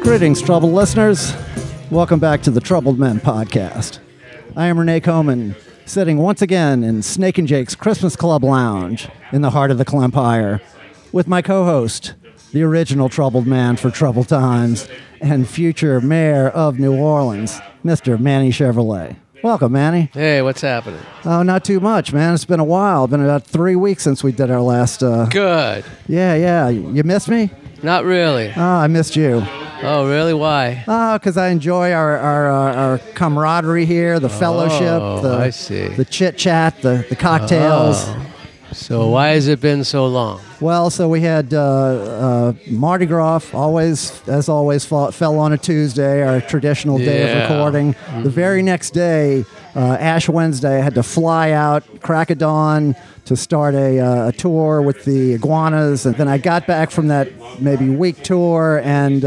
Greetings, troubled listeners. Welcome back to the Troubled Men podcast. I am Renee Coman, sitting once again in Snake and Jake's Christmas Club Lounge in the heart of the Clempire, with my co-host, the original troubled man for troubled times, and future mayor of New Orleans, Mr. Manny Chevrolet. Welcome, Manny. Hey, what's happening? Oh, not too much, man. It's been a while. Been about 3 weeks since we did our last... Good. Yeah. You missed me? Not really. Oh, I missed you. Oh, really? Why? Oh, because I enjoy our camaraderie here, the fellowship, I see. the chit-chat, the cocktails. Oh. So why has it been so long? Well, so we had Mardi Gras, as always, fell on a Tuesday, our traditional day of recording. Mm-hmm. The very next day, Ash Wednesday, I had to fly out, crack of dawn, to start a tour with the Iguanas. And then I got back from that maybe week tour, and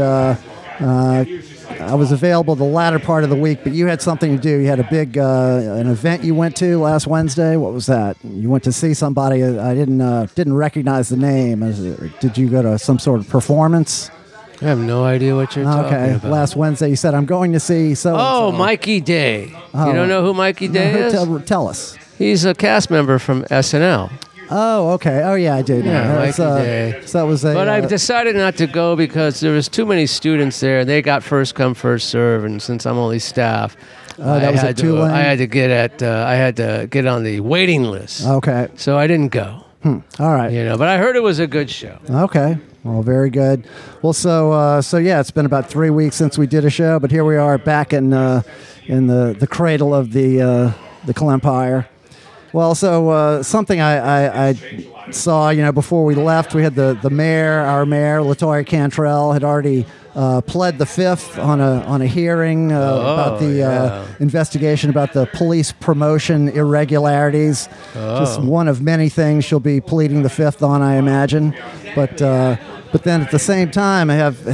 I was available the latter part of the week, but you had something to do. You had a big an event you went to last Wednesday. What was that? You went to see somebody. I didn't recognize the name. Did you go to some sort of performance? I have no idea what you're talking about. Last Wednesday you said, I'm going to see so-and-so. Oh, Mikey Day. You don't know who Mikey Day is? Tell us. He's a cast member from SNL. Oh, okay. Oh, yeah, I did. Yeah, Mikey Day. So that was But I decided not to go because there was too many students there. They got first come, first serve, and since I'm only staff, I had to get on the waiting list. Okay. So I didn't go. All right. But I heard it was a good show. Okay. Well, very good. Well, so yeah, it's been about 3 weeks since we did a show, but here we are back in the cradle of the Clempire. Well, so something I saw, before we left, we had our mayor, LaToya Cantrell, had already pled the fifth on a hearing about the investigation about the police promotion irregularities. Just one of many things she'll be pleading the fifth on, I imagine. But then at the same time, I have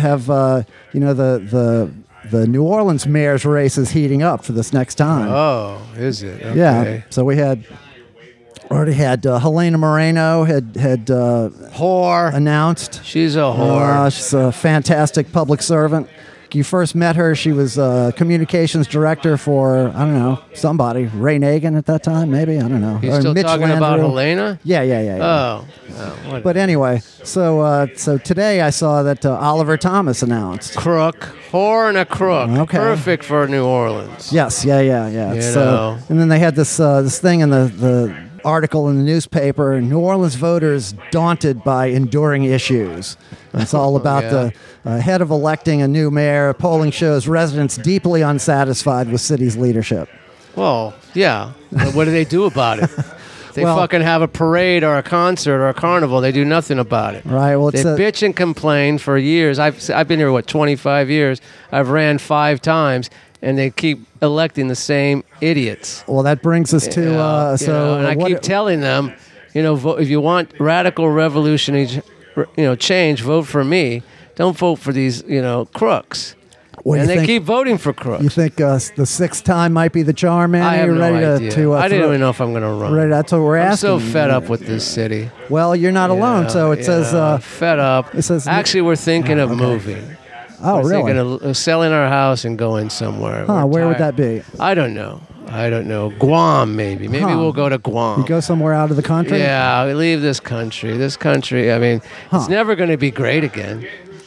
the New Orleans mayor's race is heating up for this next time. Oh, is it? Okay. Yeah. So we already had Helena Moreno had whore announced. She's a whore. She's a fantastic public servant. You first met her, she was communications director for, I don't know, somebody. Ray Nagin at that time, maybe? I don't know. You're still Mitch talking Landrieu. about Helena? Yeah. Oh but anyway, so today I saw that Oliver Thomas announced. Crook. Whore and a crook. Okay. Perfect for New Orleans. Yes, yeah. And then they had this thing in the article in the newspaper, New Orleans voters daunted by enduring issues. It's all about the head of electing a new mayor. Polling shows residents deeply unsatisfied with city's leadership. Well, yeah. What do they do about it? They fucking have a parade or a concert or a carnival. They do nothing about it. Right. Well, they bitch and complain for years. I've been here, 25 years. I've ran 5 times. And they keep electing the same idiots. Well, that brings us to and I keep telling them, if you want radical revolutionary, change, vote for me. Don't vote for these, crooks. Well, and they keep voting for crooks. You think the sixth time might be the charm, man? I have no idea. I didn't even know if I'm going to run. Right, that's what we're asking. I'm so fed up with this city. Well, you're not alone. So it says fed up. It says actually we're thinking of moving. Oh, really? We're thinking of selling our house and going somewhere. Where would that be? I don't know. Guam, maybe. Maybe we'll go to Guam. You go somewhere out of the country? Yeah, we leave this country. This country, it's never going to be great again.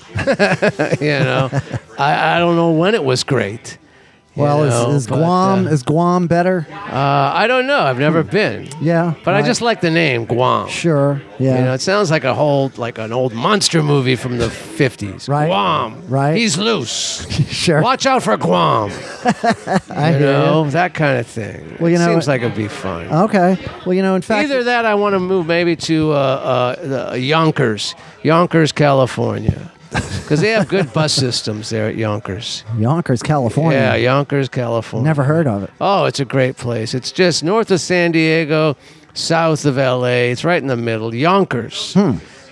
I don't know when it was great. Well, is Guam better? I don't know. I've never been. Yeah, but I just like the name Guam. Sure. Yeah. It sounds like an old monster movie from the 50s. Right. Guam. Right. He's loose. Sure. Watch out for Guam. I hear you. That kind of thing. Well, it seems like it'd be fun. Okay. Well, in fact, either that, I want to move maybe to Yonkers, California. Because they have good bus systems there at Yonkers. Yonkers, California. Yeah, Yonkers, California. Never heard of it. Oh, it's a great place. It's just north of San Diego, south of L.A. It's right in the middle. Yonkers.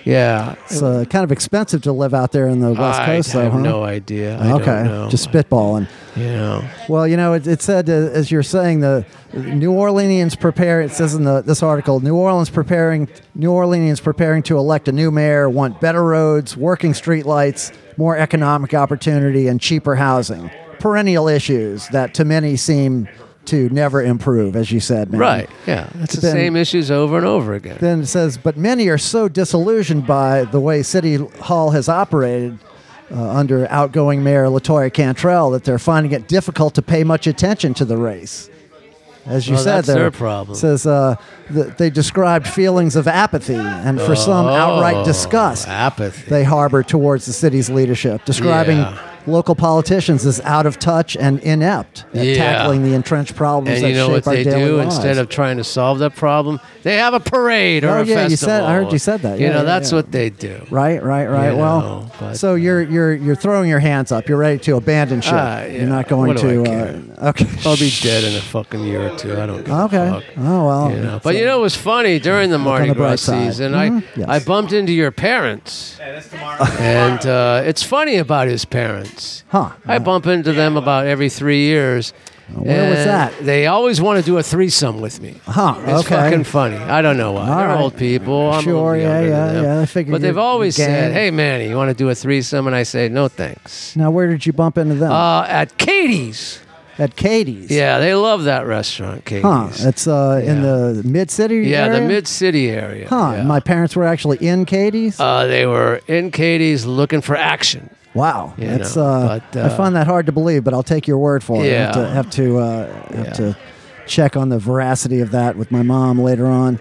Yeah. It's kind of expensive to live out there in the West Coast, though, I have huh? no idea. I Okay, don't know. just spitballing. Well, it said, as you're saying, the New Orleanians prepare. It says in this article, New Orleanians preparing to elect a new mayor want better roads, working streetlights, more economic opportunity, and cheaper housing. Perennial issues that to many seem to never improve, as you said, man. Right, yeah. It's the same issues over and over again. Then it says, but many are so disillusioned by the way City Hall has operated under outgoing Mayor LaToya Cantrell that they're finding it difficult to pay much attention to the race. As you said, that's their problem. It says they described feelings of apathy and for some outright disgust apathy they harbor towards the city's leadership, describing local politicians as out of touch and inept at tackling the entrenched problems and that you know shape what our they daily do lives. instead of trying to solve that problem? They have a parade or a festival. I heard you said that. That's what they do. Right. Well, so you're throwing your hands up. You're ready to abandon ship. You're not going to. Okay. I'll be dead in a fucking year or two. I don't give a fuck. Oh well. But it was funny during the Mardi Gras season. I bumped into your parents. That's tomorrow. And it's funny about his parents. Huh. I bump into them about every 3 years. Where was that? They always want to do a threesome with me. Huh. It's fucking funny. I don't know why. They're old people. I'm sure. I figured. But they've always said, "Hey, Manny, you want to do a threesome?" And I say, "No, thanks." Now, where did you bump into them? At Katie's. At Katie's. Yeah, they love that restaurant, Katie's. Huh. It's in the mid-city area? the mid-city area. Huh. Yeah. My parents were actually in Katie's? They were in Katie's looking for action. Wow. It's I find that hard to believe, but I'll take your word for it. Yeah. I have to check on the veracity of that with my mom later on.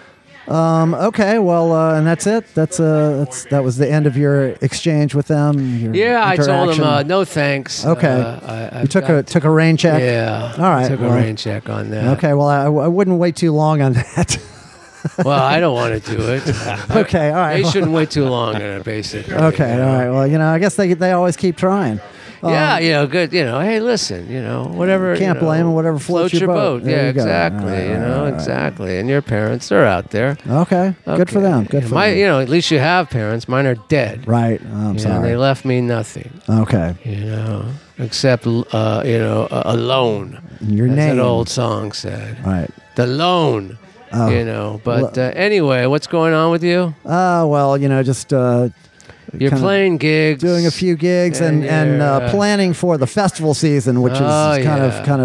Okay, well, and that's it. That was the end of your exchange with them. I told them no thanks. Okay, you took a rain check. Yeah, all right. Took a rain check on that. Okay, well, I wouldn't wait too long on that. Well, I don't want to do it. Okay, all right. They shouldn't wait too long on it, basically. Okay, all right. Well, I guess they always keep trying. Good. Hey, listen, whatever. Can't blame them. Whatever floats your boat. Yeah, exactly. Exactly. And your parents, they're out there. Okay. Good for them. Good for them. At least you have parents. Mine are dead. Right. I'm sorry. They left me nothing. Okay. Except a loan. Your As name. that old song said. Right. The loan. But anyway, what's going on with you? Well, just. You're playing gigs, doing a few gigs, and planning for the festival season, which is kind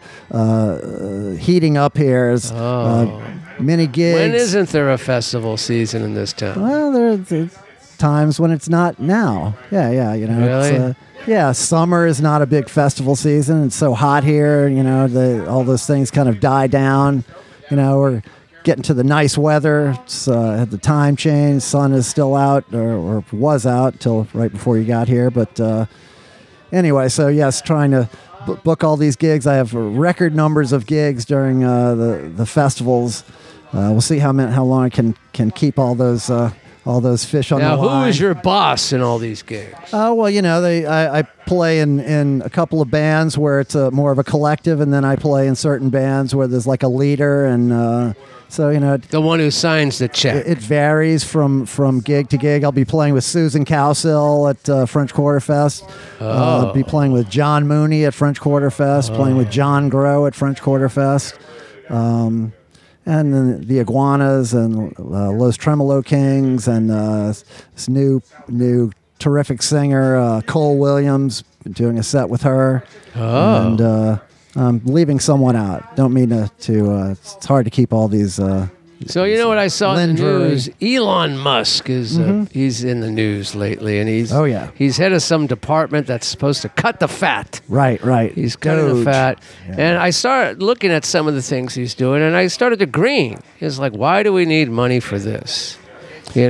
of heating up here. Many gigs. When isn't there a festival season in this town? Well, there's times when it's not now. Yeah. Really? It's, summer is not a big festival season. It's so hot here. All those things kind of die down. We're getting to the nice weather. It's had the time change. Sun is still out, or was out till right before you got here. But anyway, so yes, trying to book all these gigs. I have record numbers of gigs during the festivals. We'll see how long I can keep all those fish on the line. Now, who is your boss in all these gigs? Oh, well, I play in a couple of bands where it's more of a collective, and then I play in certain bands where there's like a leader, and so the one who signs the check. It varies from gig to gig. I'll be playing with Susan Cowsill at French Quarter Fest. I'll be playing with John Mooney at French Quarter Fest. Playing with John Grow at French Quarter Fest. And then the Iguanas and Los Tremolo Kings and this new terrific singer Cole Williams. Been doing a set with her. And I'm leaving someone out. Don't mean to. It's hard to keep all these. So what I saw in the news? Elon Musk is he's in the news lately, and he's head of some department that's supposed to cut the fat. Right. He's cutting the fat, and I started looking at some of the things he's doing, and I started agreeing. He's like, "Why do we need money for this?" He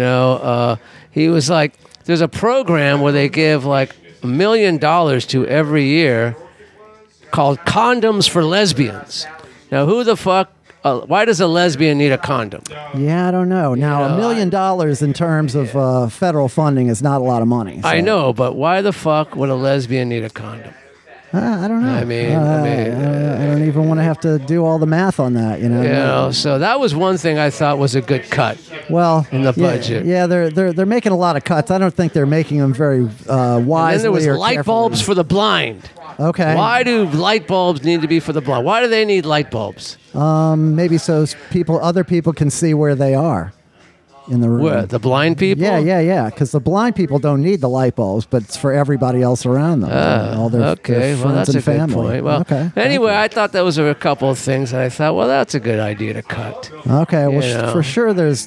was like, "There's a program where they give like $1 million to every year." Called Condoms for Lesbians. Now, who the fuck? Why does a lesbian need a condom? Yeah, I don't know. Now, $1 million in terms of federal funding is not a lot of money. So. I know, but why the fuck would a lesbian need a condom? I don't know. I mean, I don't even want to have to do all the math on that. So that was one thing I thought was a good cut. Well, in the budget. Yeah, they're making a lot of cuts. I don't think they're making them very wisely. And then there was or light carefully. bulbs for the blind. Okay. Why do light bulbs need to be for the blind? Why do they need light bulbs? Maybe so other people can see where they are in the room. Where, the blind people? Yeah. Because the blind people don't need the light bulbs, but it's for everybody else around them. All their friends well, that's and a family. good point. Well, okay. Anyway, I thought that was a couple of things that I thought, well, that's a good idea to cut. Okay. Well, You know. for sure, there's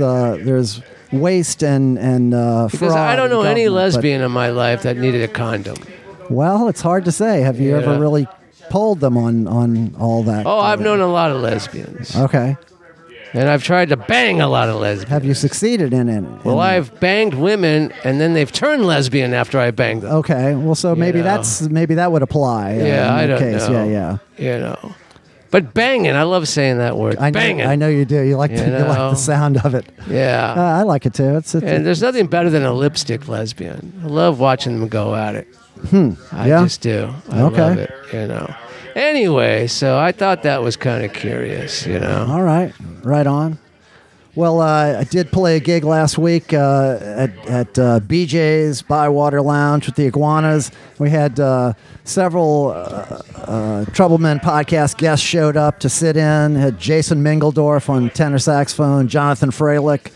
waste and Because fraud I don't know in any government, but- lesbian in my life that needed a condom. Well, it's hard to say. Have you ever Yeah. really polled them on all that? Oh, I've known a lot of lesbians. Okay. And I've tried to bang a lot of lesbians. Have you succeeded in it? Well, I've banged women, and then they've turned lesbian after I banged them. Okay. Well, so maybe know. maybe that would apply. Yeah, in that I don't case. know. Yeah. You know. But banging, I love saying that word. Banging. I know you do. You like You you like know. the sound of it. Yeah. I like it too. It's And there's nothing better than a lipstick lesbian. I love watching them go at it. I Yeah? just do. I Okay. love it, you know. Anyway, so I thought that was kind of curious, you know. all right. Right on. Well, I did play a gig last week at BJ's Bywater Lounge with the Iguanas. We had several Troublemen podcast guests showed up to sit in. Had Jason Mingledorf on tenor saxophone, Jonathan Freilich.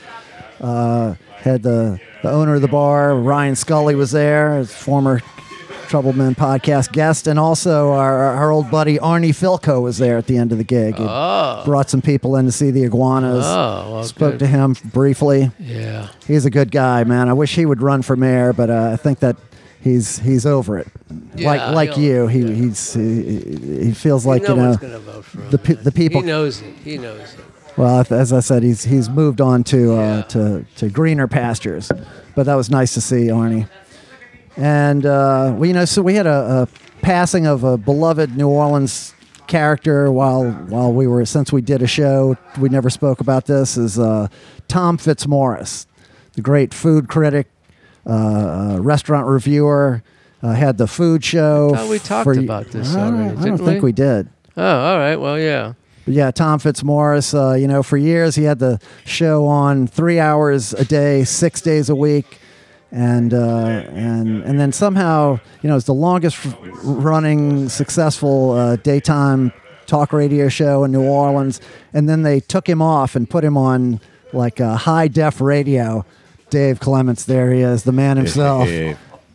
Had the owner of the bar, Ryan Scully, was there, his former Troublemen podcast guest, and also our old buddy Arnie Filko was there at the end of the gig. He brought some people in to see the Iguanas. Spoke to him briefly. Yeah. He's a good guy, man. I wish he would run for mayor, but I think that he's over it. Yeah, like he'll- you, he feels like no you know one's going to vote for him. the people. He knows it. He knows it. Well, as I said, he's moved on to greener pastures, but that was nice to see Arnie. And so we had a passing of a beloved New Orleans character while since we did a show, we never spoke about this, is Tom Fitzmaurice, the great food critic, restaurant reviewer, had the food show. I thought we talked about this already, I didn't don't think we did. Oh, all right. Well, yeah. But yeah, Tom Fitzmaurice, for years he had the show on 3 hours a day, 6 days a week. And then somehow, it's the longest running successful daytime talk radio show in New Orleans. And then they took him off and put him on like a high def radio. Dave Clements, there he is, the man himself. Hey.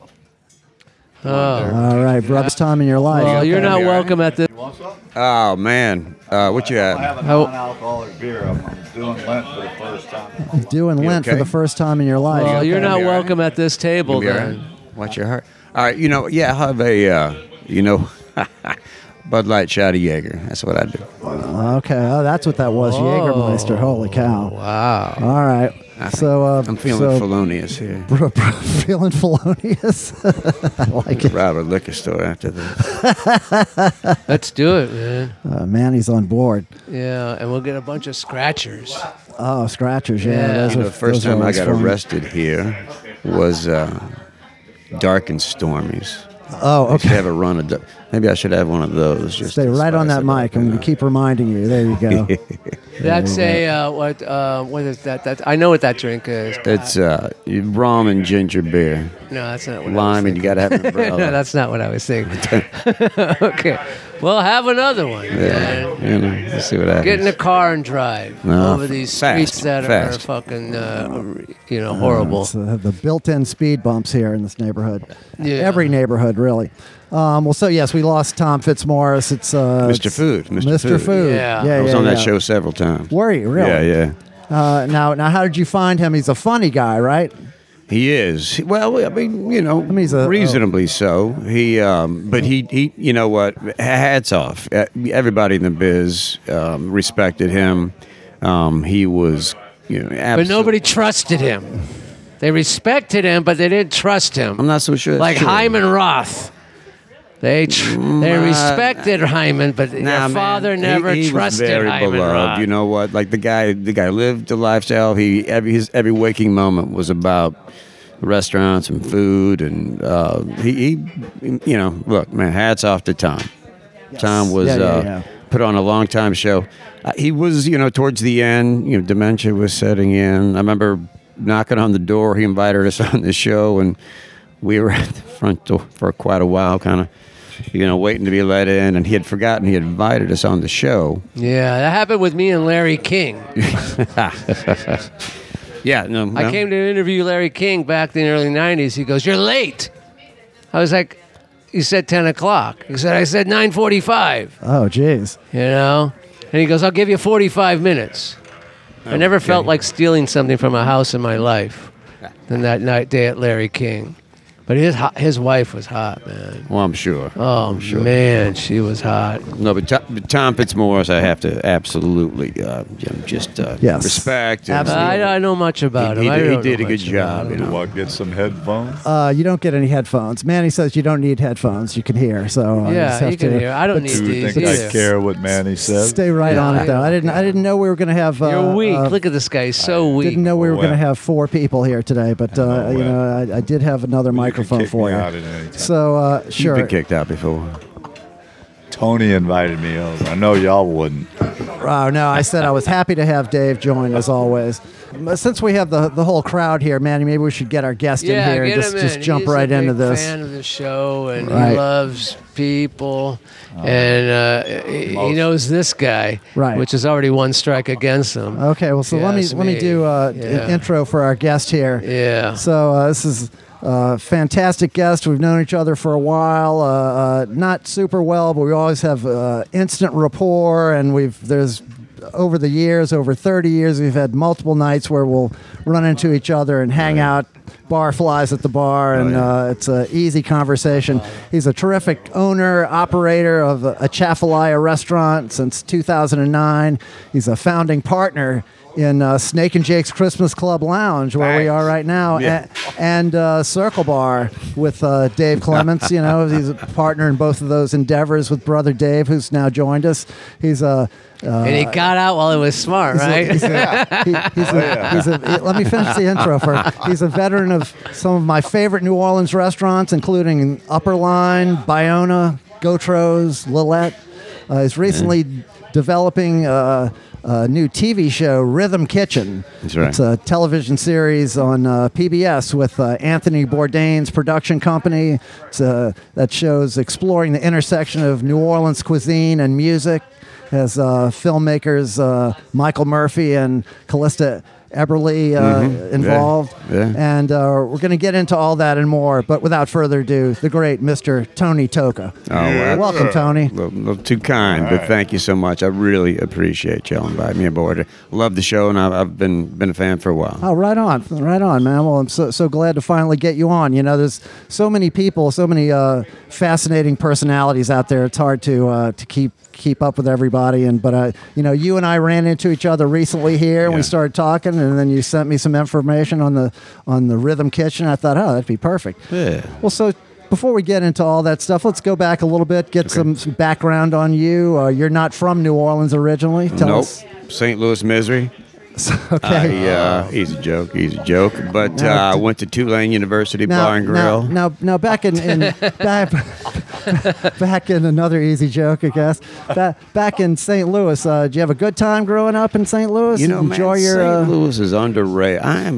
All right, brother's time in your life. Well, you're not All right. welcome at this. Oh man, what you I at? have a non-alcoholic beer. I'm doing Lent for the first time. Doing You Lent for okay? the first time in your life. Well, you're not You all right? welcome at this table You all right? then. Watch your heart. All right, I have a Bud Light shot of Jaeger. That's what I do. Okay, that's what that was, Jägermeister. Holy cow! Wow. All right, so I'm feeling felonious here. feeling felonious. I like it. Rob a liquor store after this. Let's do it, man. Manny's on board. Yeah, and we'll get a bunch of scratchers. Oh, scratchers! Yeah, Yeah. those are, The first those are time I always got fun. arrested here was Dark and Stormies. Oh, I should okay. have a run of. Maybe I should have one of those. Just Stay to right on spice that it up, mic. I'm going you to keep reminding you. There you go. That's what is that? I know what that drink is. It's rum and ginger beer, No, that's not what lime, I and was you got to have an thinking. umbrella. No, that's not what I was thinking. Okay. Well, have another one. Yeah, Man. let's see what happens. Get in a car and drive No, over these fast, streets that fast. are fucking, horrible. It's, the built-in speed bumps here in this neighborhood. Yeah. Every neighborhood, really. So yes, we lost Tom Fitzmaurice. It's Mr. Food. Mr. Food. Yeah. yeah I was yeah, on that yeah. show several times. Were you really? Yeah, yeah. Now, how did you find him? He's a funny guy, right? He is. Well, I mean, he's a- reasonably so. He, but he, you know what? Hats off. Everybody in the biz respected him. He was, But nobody trusted him. They respected him, but they didn't trust him. I'm not so sure. That's Like true. Hyman Roth. They respected Hyman, but Nah, their man. father never he trusted was very Hyman beloved. Roth. You know what? Like the guy lived the lifestyle. Every waking moment was about restaurants and food, and he look, man, hats off to Tom. Yes. Tom was put on a long time show. He was, towards the end, dementia was setting in. I remember knocking on the door. He invited us on the show, and we were at the front door for quite a while, kind of, waiting to be let in. And he had forgotten he had invited us on the show. Yeah, that happened with me and Larry King. Yeah, no. I came to interview Larry King back in the early 90s. He goes, "You're late." I was like, "You said 10 o'clock." He said, "I said 9:45. Oh, geez. And he goes, "I'll give you 45 minutes. I never felt like stealing something from a house in my life than that day at Larry King. But his wife was hot, man. Well, I'm sure. Oh, man, she was hot. No, but Tom Fitzmaurice, I have to absolutely just Yes. respect. And, Absolutely. I know much about him. He I did, don't he did know a good much job. about him. Do I get some headphones? You don't get any headphones. Manny says you don't need headphones. You can hear. So Yeah, just have you can to- hear. I don't need Do you these think I either. care what Manny says? Stay right on it though. I didn't know we were going to have. You're weak. Look at this guy. He's so weak. Didn't know we were Well, going to have 4 people here today, but I did have another You can microphone kick for me you. out at any time. So You've sure. been kicked out before. Tony invited me over. I know y'all wouldn't. Oh no, I said I was happy to have Dave join as always. Since we have the whole crowd here, Manny, maybe we should get our guest in here and get him just in. jump He's right a into big this. fan of the show, and Right. he loves people, and he knows this guy, Right. which is already one strike against him. Okay, well, so let Yes, me do an Yeah. intro for our guest here. Yeah. So this is a fantastic guest. We've known each other for a while, not super well, but we always have instant rapport, and there's over the years, over 30 years, we've had multiple nights where we'll run into each other and hang out, bar flies at the bar, and it's an easy conversation. He's a terrific owner, operator of a Chafalaya restaurant since 2009. He's a founding partner in Snake and Jake's Christmas Club Lounge, where we are right now, Yeah. and Circle Bar with Dave Clements. He's a partner in both of those endeavors with brother Dave, who's now joined us. He's a And he got out while he was smart, right? let me finish the intro first. He's a veteran of some of my favorite New Orleans restaurants, including Upper Line, Bayona, Gautro's, Lillette. He's recently developing a new TV show, Rhythm Kitchen. That's right. It's a television series on PBS with Anthony Bourdain's production company. That show's exploring the intersection of New Orleans cuisine and music. Has filmmakers Michael Murphy and Callista Eberly involved. Yeah. And we're going to get into all that and more. But without further ado, the great Mr. Tony Toka. well, Welcome, Tony. A little too kind, but thank you so much. I really appreciate y'all inviting me aboard. Love the show, and I've been a fan for a while. Oh, right on, man. Well, I'm so glad to finally get you on. There's so many people, so many fascinating personalities out there. It's hard to keep up with everybody. But you and I ran into each other recently here, and we Yeah. started talking, and then you sent me some information on the Rhythm Kitchen. I thought, that'd be perfect. Yeah. Well, so before we get into all that stuff, let's go back a little bit, get some background on you. You're not from New Orleans originally. Tell Nope. us. St. Louis Misery. Okay. Easy joke. But Now, I went to Tulane University Bar and Grill. Now, back in back in another easy joke, I guess. Back in St. Louis, did you have a good time growing up in St. Louis? Man, St. Louis is underrated. I'm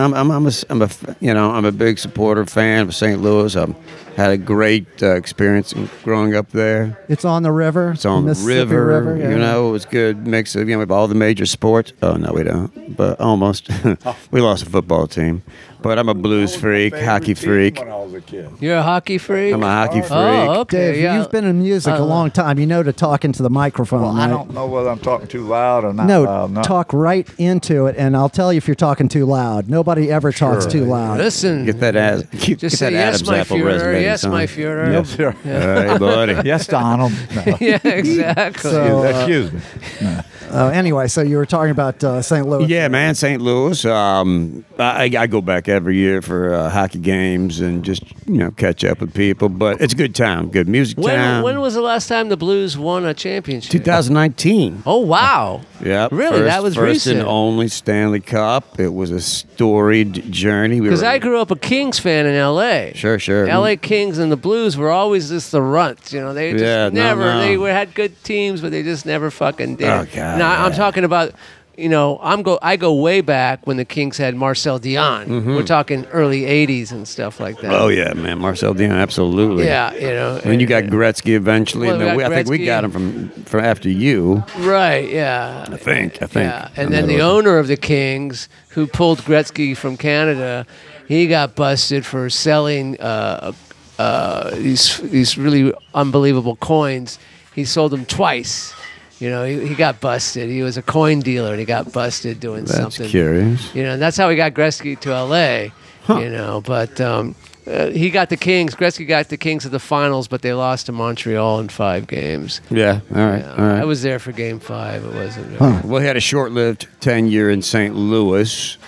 a big supporter fan of St. Louis. Had a great experience growing up there. It's on the river. It's on the Mississippi river. yeah. It was good mix of with all the major sports. Oh no, we don't, but almost. We lost a football team, but I'm a blues freak, hockey freak. When I was a kid. You're a hockey freak? I'm a hockey freak. Oh, okay. Dave, yeah. you've been in music a long time. You know to talk into the microphone. Well, right? I don't know whether I'm talking too loud or not. No, loud. No. talk right into it, and I'll tell you if you're talking too loud. Nobody ever talks Sure. too loud. Listen. Get that ass. Get Just that say, yes, Adam's my apple Führer. resume, Yes, son. my Führer. Yes, sir. Hey, buddy. Yes, Donald. No. Yeah, exactly. So, Excuse me. Anyway, so you were talking about St. Louis. Yeah, man, St. Louis. I go back every year for hockey games and just catch up with people. But it's a good time, good music town. When was the last time the Blues won a championship? 2019. Oh wow! Yeah, really, that was first recent. and only Stanley Cup. It was a storied journey. Because I grew up a Kings fan in L.A. Sure. L.A. Kings and the Blues were always just the runts. They just They had good teams, but they just never fucking did. Oh God! Now I'm talking about. I go way back when the Kings had Marcel Dion. Mm-hmm. We're talking early '80s and stuff like that. Oh yeah, man, Marcel Dion, absolutely. Yeah, And you got Gretzky eventually. Well, I think we got him from after you. Right. Yeah. I think. Yeah. And then the owner of the Kings, who pulled Gretzky from Canada, he got busted for selling these really unbelievable coins. He sold them twice. He got busted. He was a coin dealer, and he got busted doing something. That's curious. And that's how he got Gretzky to L.A. But he got the Kings. Gretzky got the Kings to the finals, but they lost to Montreal in 5 games. Yeah. All right. I was there for Game 5. It wasn't. Well, he had a short-lived tenure in St. Louis,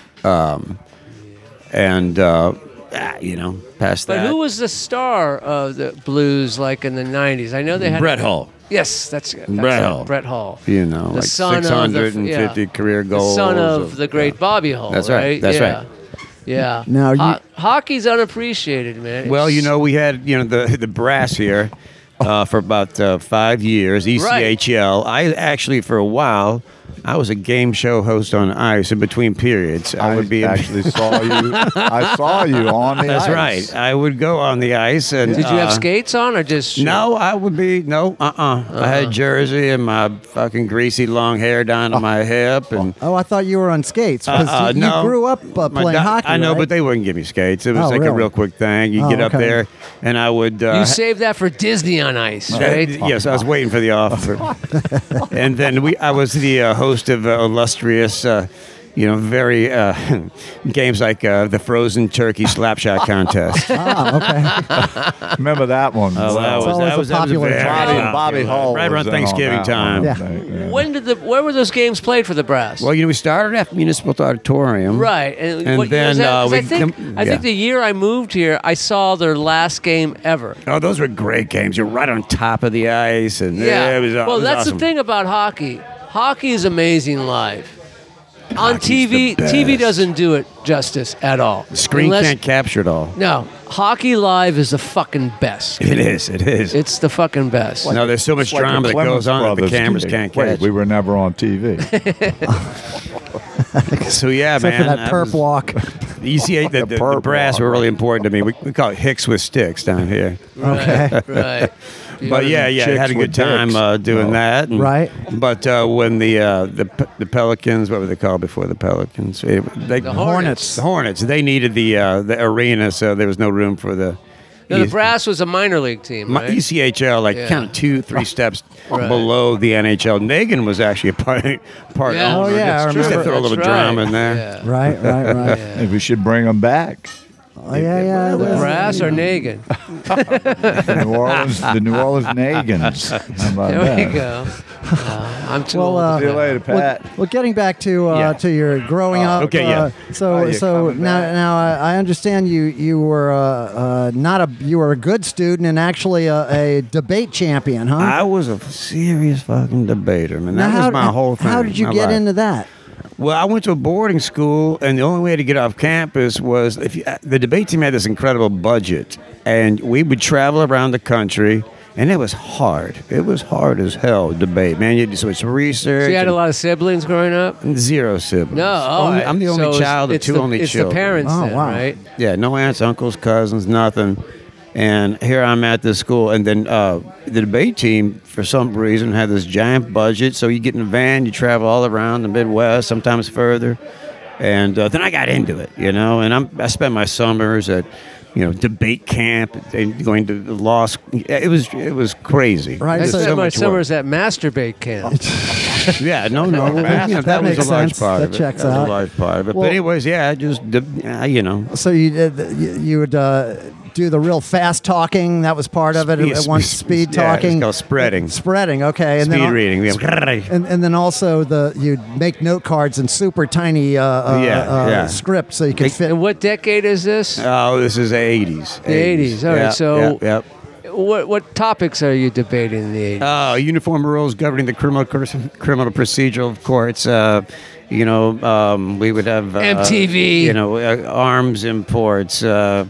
and past that. But who was the star of the Blues like in the 90s? I know they had Brett Hull. Yes, that's Brett Hull. Brett Hull. The the like son 650 of career goals. The son of the great Bobby Hull. That's right. That's right. Yeah. Now hockey's unappreciated, man. Well, we had the brass here for about 5 years. ECHL. I actually for a while. I was a game show host on ice in between periods. I actually saw you. I saw you on the That's ice. Right. I would go on the ice and. Did you have skates on or just? No, I would be I had a jersey and my fucking greasy long hair down to my hip and. I thought you were on skates because you grew up playing hockey. I know, right? but they wouldn't give me skates. It was like really? a real quick thing. You get up okay. there, and I would. You saved that for Disney on Ice, right? Yes, I was waiting for the offer, and then I was the host of illustrious, very games like the frozen turkey slapshot contest. Okay. Remember that one? Oh, that was popular very time. Bobby Hull right around was in on Thanksgiving that time. one. Yeah. Where were those games played for the Brass? Well, we started at Municipal Auditorium, Right, And what year then was that? 'Cause I yeah. think the year I moved here, I saw their last game ever. Oh, those were great games. You're right on top of the ice, and it was. Well, it was that's awesome. the thing about hockey. Hockey is amazing live. On Hockey's TV, the TV best. doesn't do it justice at all. The screen Unless- can't capture it all. No, hockey live is the fucking best. It is. It is. It's the fucking best. No, there's so much It's like drama the that Clemens goes on that the brothers cameras game. can't Wait, catch. we were never on TV. So yeah, Except man. for that perp walk. The ECA, the perp brass walk. were really important to me. We call it Hicks with sticks down here. Okay. Right. But yeah, I had a good with time dicks. doing that. And, Right. But when the Pelicans, what were they called before the Pelicans? The Hornets. The Hornets. They needed the arena, so there was no room for the. No, the Brass was a minor league team, right? ECHL, Yeah. kind of 2-3 steps Right. below the NHL. Nagin was actually a part Yeah. owner. Oh, yeah, I Just to remember. throw a little That's drama right. in there. Yeah. Right. Hey, we should bring them back. Oh, yeah. The Brass or Nagin? The New Orleans Nagans. How about There we that? go. I'm too Well, old. See you later, Pat. Well, getting back to Yeah. to your growing up. okay, yeah. So you're coming back. now I understand you were you were a good student and actually a debate champion, huh? I was a serious fucking debater, man. Now, That was my whole thing. How did you my get life. into that? Well, I went to a boarding school, and the only way to get off campus was the debate team had this incredible budget, and we would travel around the country, and it was hard. It was hard as hell, debate, man. You had to do so much research. So you had a and lot of siblings growing up? Zero siblings. No, I'm the only child of two only it's children. the parents, Oh, then, wow. right? Yeah, no aunts, uncles, cousins, nothing. And here I'm at this school, and then the debate team, for some reason, had this giant budget. So you get in a van, you travel all around the Midwest, sometimes further. And then I got into it, and I spent my summers at, debate camp and going to the law school. It was crazy. Right, I so- spent my much work. summers at masturbate camp. Yeah, no. that That was makes a large sense. part That of it. checks That was out. a large part of it. Well- but anyways, yeah, just, So you would do the real fast talking. That was part of it. At once, speed talking. It's called spreading. Spreading. Okay. And Speed then, reading. And then also you'd make note cards in super tiny script so you could fit. And what decade is this? Oh, this is the 80s. The 80s. All right. Yeah, So, yeah. what topics are you debating in the 80s? Uniform rules governing the criminal procedural courts. We would have MTV. Arms imports.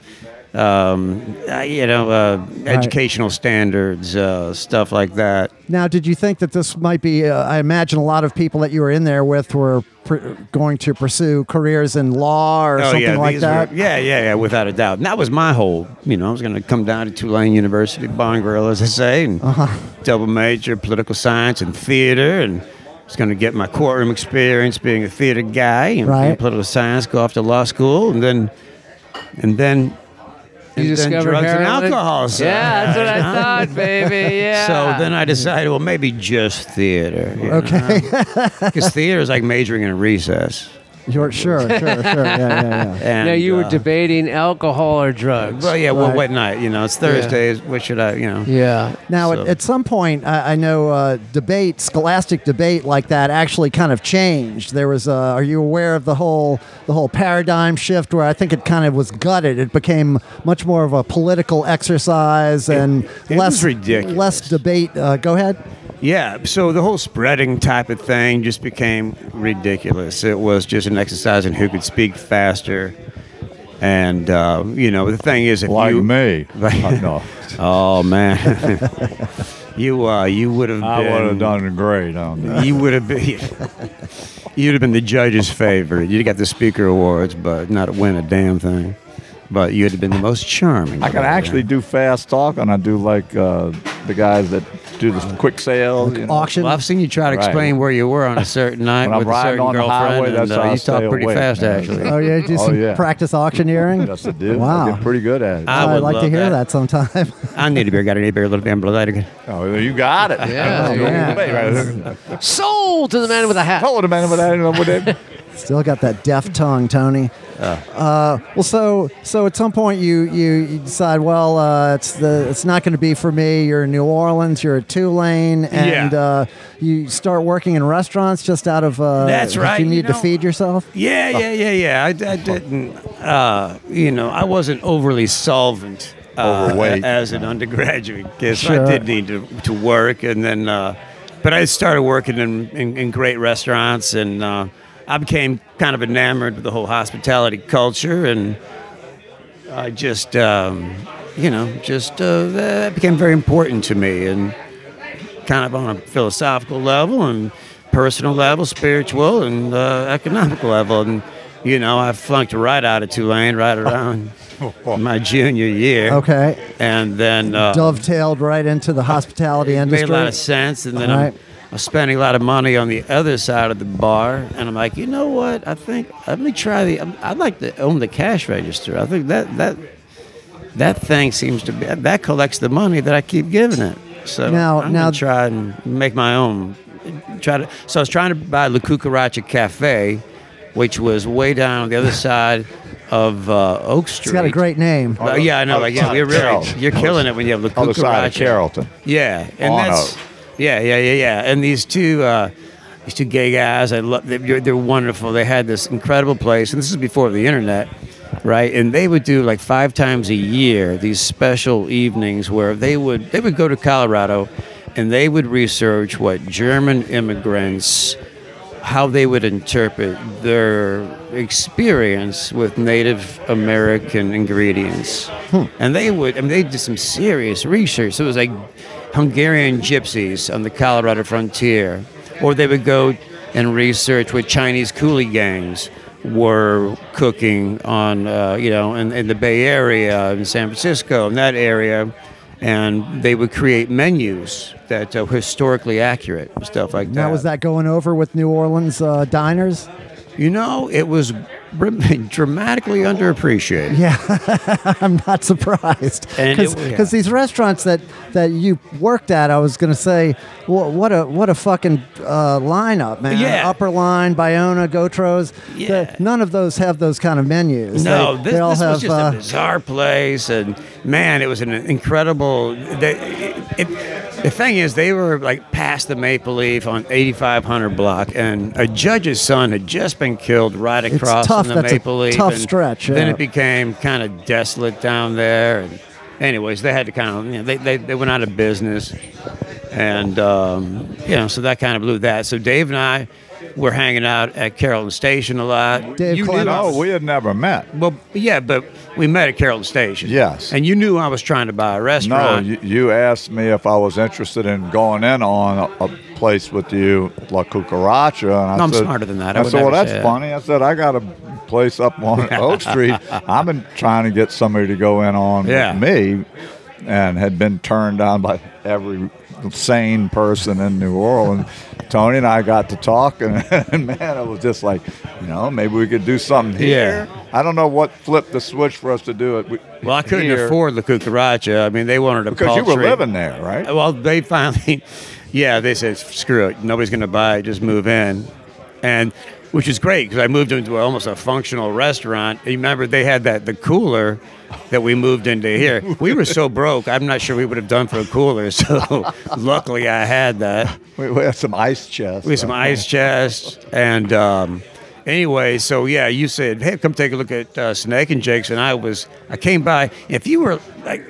Educational standards, stuff like that. Now, did you think that this might be? I imagine a lot of people that you were in there with were going to pursue careers in law or something like that. Without a doubt. And that was my whole. I was going to come down to Tulane University, Bond Grill, as I say, and double major political science and theater, and I was going to get my courtroom experience being a theater guy and political science, go off to law school, and then. You discovered drugs heroin? and alcohol. So. Yeah, that's what I thought, baby. Yeah. So then I decided, well, maybe just theater. Okay. Because theater is like majoring in a recess. Sure. Yeah. And, now you were debating alcohol or drugs. Well, yeah. Well, what night? It's Thursdays. What should I? Yeah. Now, at some point, I know scholastic debate like that actually kind of changed. There was. Are you aware of the whole paradigm shift where I think it kind of was gutted? It became much more of a political exercise and it less was ridiculous. Less debate. Go ahead. Yeah, so the whole spreading type of thing just became ridiculous. It was just an exercise in who could speak faster. And, the thing is, if like you... me. No. Oh, man. you would have been... I would have done great on that. You would have been... You'd have been the judge's favorite. You'd got the speaker awards, but not win a damn thing. But you'd have been the most charming. I can actually do fast talk, and I do like the guys that do the quick sales. Auction. Well, I've seen you try to explain where you were on a certain night When I'm with a riding certain on the girlfriend, highway, that's and how I you talk stay pretty awake, fast, man. actually. Oh yeah, do some practice auctioneering. Yes, I do. Wow. I get pretty good at it. I would I'd like to love hear that. that sometime. I need a beer. Got any beer? A little bit. Oh, you got it. Yeah. Yeah. Sold to the man with a hat. Told him, man, with that. Still got that deft tongue, Tony. So at some point you decide, well, it's not going to be for me. You're in New Orleans, you're at Tulane, and you start working in restaurants just out of That's right. You need to feed yourself. Yeah. I didn't. I wasn't overly solvent. Overweight. As an undergraduate kid, so Sure. I did need to work, and then, but I started working in great restaurants, and I became kind of enamored with the whole hospitality culture, and I just, that became very important to me, and kind of on a philosophical level, and personal level, spiritual, and economical level, and I flunked right out of Tulane right around my junior year. Okay. And then Dovetailed right into the hospitality industry. made a lot of sense, and then Right. I was spending a lot of money on the other side of the bar, and I'm like, you know what? I think let me try I'd like to own the cash register. I think that thing seems to be that collects the money that I keep giving it. So Now- I'm gonna try and make my own. So I was trying to buy La Cucaracha Cafe, which was way down on the other side of Oak Street. It's got a great name. Yeah, I know. Like, yeah, you're killing it when you have La Other side of Cucaracha. Carrollton. Yeah, and On that's Oak. yeah. And these two gay guys, I love. They're wonderful. They had this incredible place, and this is before the internet, right? And they would do like 5 times a year these special evenings where they would go to Colorado, and they would research what German immigrants, how they would interpret their experience with Native American ingredients. And they did some serious research. So it was like Hungarian gypsies on the Colorado frontier, or they would go and research what Chinese coolie gangs were cooking on, in the Bay Area, in San Francisco, in that area, and they would create menus that are historically accurate, stuff like that. Now, was that going over with New Orleans diners? It was dramatically underappreciated. Yeah, I'm not surprised. And Because these restaurants that you worked at, I was going to say, what a fucking lineup, man. Yeah. Upper Line, Bayona, Gotros. Yeah. None of those have those kind of menus. No, they all this have, was just a bizarre place, and man, it was an incredible. The thing is, they were like past the Maple Leaf on 8500 block, and a judge's son had just been killed right across tough. from the That's a Maple Leaf. tough and stretch, Then yeah. it became kind of desolate down there, and anyways, they had to kind of, they went out of business, and so that kind of blew that. So Dave and I were hanging out at Carrollton Station a lot. Dave You Clemens. knew I No, was- we had never met. well, yeah, but we met at Carrollton Station. Yes. And you knew I was trying to buy a No, restaurant. you asked me if I was interested in going in on a place with you, La Cucaracha. And I No, I'm said, smarter than that. I I would said, well, never that's say that." funny. I said, I got a place up on Oak Street. I've been trying to get somebody to go in on Yeah. with me, and had been turned down by every sane person in New Orleans. Tony and I got to talking, and man, it was just like, maybe we could do something here. I don't know what flipped the switch for us to do it. Well, I couldn't here, afford La Cucaracha. I mean, they wanted a because you were paltry- living there, right? Well, they finally, they said, screw it. Nobody's going to buy it. Just move in. And which is great because I moved into almost a functional restaurant. You remember they had the cooler that we moved into here. We were so broke, I'm not sure we would have done for a cooler. So luckily I had that. We had some ice chests. We had some ice chests. And anyway, so yeah, you said, hey, come take a look at Snake and Jake's. And I came by. If you were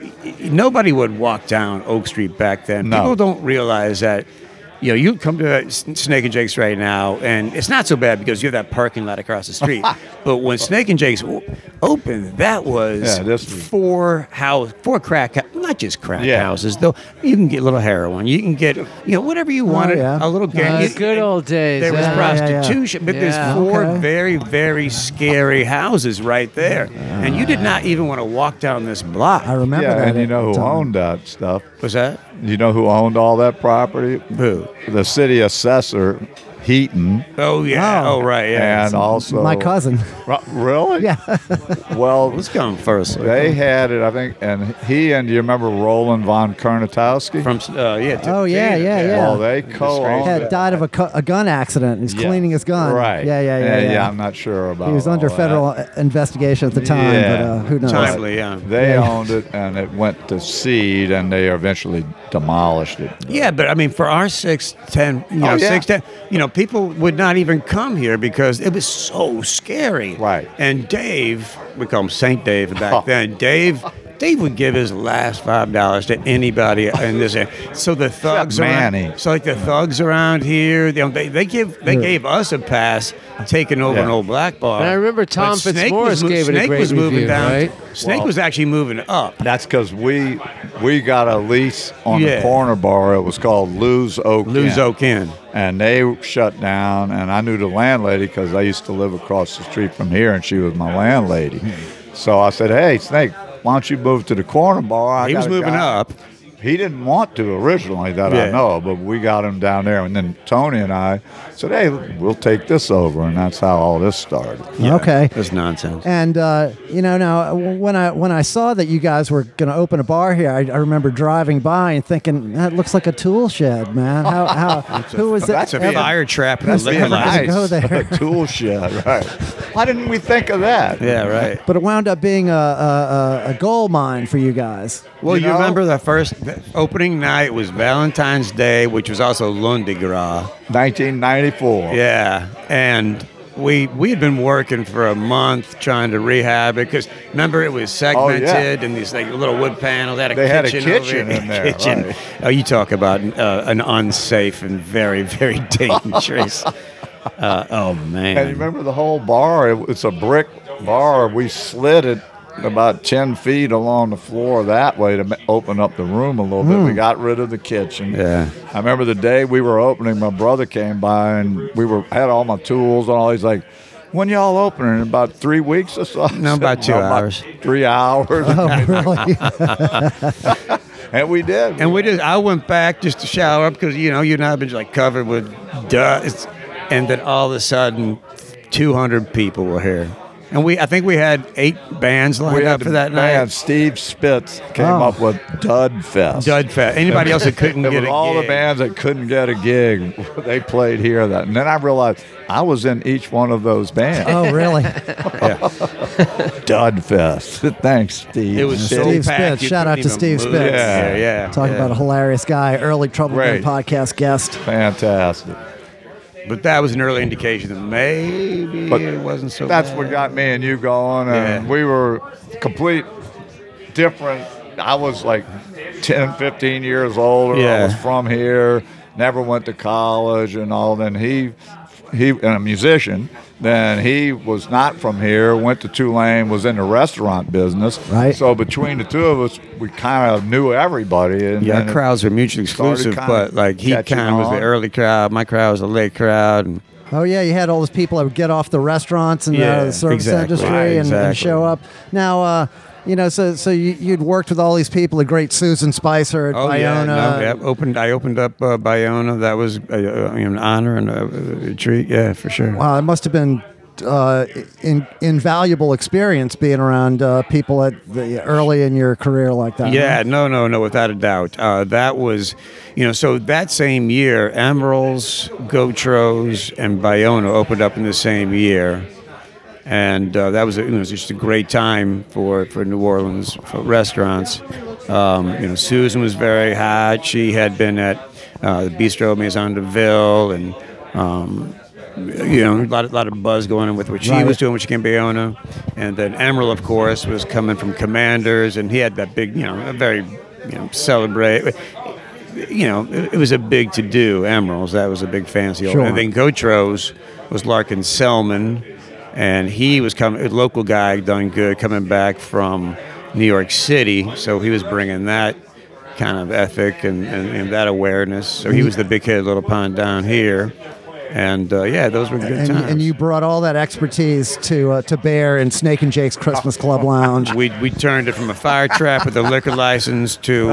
nobody would walk down Oak Street back then. No. People don't realize that. You come to Snake and Jake's right now, and it's not so bad because you have that parking lot across the street. But when Snake and Jake's opened, that was four crack, not just crack houses, though. You can get a little heroin. You can get, whatever you wanted. yeah. A little gang. Good old days. There was yeah. prostitution, but there's Yeah. four Okay. very, very scary houses right there. And you did not even want to walk down this block. I remember Yeah, that. and you know who time. owned that stuff? Was that? You know who owned all that property? Who? The city assessor, Heaton, Oh, yeah. Oh. Oh, right, yeah. and also My cousin. Really? Yeah. Well, Let's come first. they had it, I think, and do you remember Roland von Kernatowski? From, Oh, yeah, yeah. Well, they co-owned Had it. died of a gun accident. He's Yeah. cleaning his gun. Right. Yeah. I'm not sure about He was under all federal investigation at the time, Yeah. but who knows? Timely, yeah. that. They Yeah. owned it, and it went to seed, and they eventually demolished it. Yeah, but I mean, for our 610, Oh, yeah. 610, people would not even come here because it was so scary. Right. And Dave, we call him Saint Dave back Oh. then. Dave would give his last $5 to anybody in this area. So the thugs around, Manny. so like the thugs around here, they gave us a pass taking over Yeah. an old black bar. And I remember Tom But Snake Fitzmaurice gave it a Snake great was moving review, down. right? Snake Well- was actually moving up. That's because we got a lease on Yeah. the corner bar. It was called Lou's Oak Lose Inn. Oak Inn. And they shut down, and I knew the landlady because I used to live across the street from here, and she was my landlady. So I said, hey, Snake, why don't you move to the corner bar? I He was got a moving guy." up. He didn't want to originally, that Yeah. I know, but we got him down there. And then Tony and I said, hey, we'll take this over, and that's how all this started. Okay. That's nonsense. And now when I saw that you guys were going to open a bar here, I remember driving by and thinking that looks like a tool shed, man. How who was that? That's a ever- fire trap in That's the being liquor nice. license. Go there. A tool shed, right. Why didn't we think of that? Yeah, right. But it wound up being a gold mine for you guys. Well, You you know? remember the opening night was Valentine's Day, which was also Lundi Gras. 1994. Yeah, and we had been working for a month trying to rehab it because remember it was segmented and these like little wood panels. They They had a kitchen over kitchen here. in there, Kitchen. right. Oh, you talk about an unsafe and very very dangerous. Oh man! And you remember the whole bar? It's a brick bar. We slid it about 10 feet along the floor that way to open up the room a little bit. We got rid of the kitchen. Yeah. I remember the day we were opening, my brother came by and had all my tools and all. He's like, when y'all opening? In about 3 weeks or so? No, about 2 hours. 3 hours. Oh, really? And we did. And I went back just to shower up because you and I've been like covered with dust, and then all of a sudden, 200 people were here. And I think we had 8 bands lined up for that night. Steve Spitz came up with Dud Fest. Dud Fest. Anybody else that couldn't It get was a all gig. the bands that couldn't get a gig, they played here. And then I realized I was in each one of those bands. Oh, really? Dud Fest. Thanks, Steve. It was so Steve packed, Spitz. you Shout out couldn't to even Steve move. Spitz. Yeah. Talking about a hilarious guy, early Trouble Great. Man podcast guest. fantastic. But that was an early indication that maybe But it wasn't so That's bad. what got me and you going, and Yeah. we were complete different. I was like 10, 15 years older. I Yeah. was from here, never went to college and all. Then he and a musician. Then he was not from here, went to Tulane, was in the restaurant business. Right. So between the two of us, we kind of knew everybody. And Yeah, then our crowds are mutually started exclusive, kinda but like he catching kind of was the on. early crowd. My crowd was the late crowd. And Oh yeah, you had all those people that would get off the restaurants and Yeah, the service exactly. industry Right, and exactly. show up. Now, so you'd worked with all these people, the great Susan Spicer at Bayona. I opened up Bayona. That was an honor and a treat. Yeah, for sure. Wow, it must have been invaluable experience being around people at the early in your career like that. Yeah, huh? no, without a doubt. That was, so that same year, Emeralds, Gotros, and Bayona opened up in the same year. And that was it was just a great time for New Orleans for restaurants. Susan was very hot. She had been at the Bistro Maison de Ville, and a lot of buzz going on with what she Right. was doing when she came to Bayona. And then Emerald, of course, was coming from Commanders, and he had that big, a very, celebrate. It was a big to-do, Emeralds. That was a big fancy. Sure. And then Gotros was Larkin Selman, and he was a local guy, done good, coming back from New York City, so he was bringing that kind of ethic and that awareness. So he was the big kid at Little Pond down here. And those were good times. And you brought all that expertise to bear in Snake and Jake's Christmas Club Lounge. We turned it from a fire trap with a liquor license to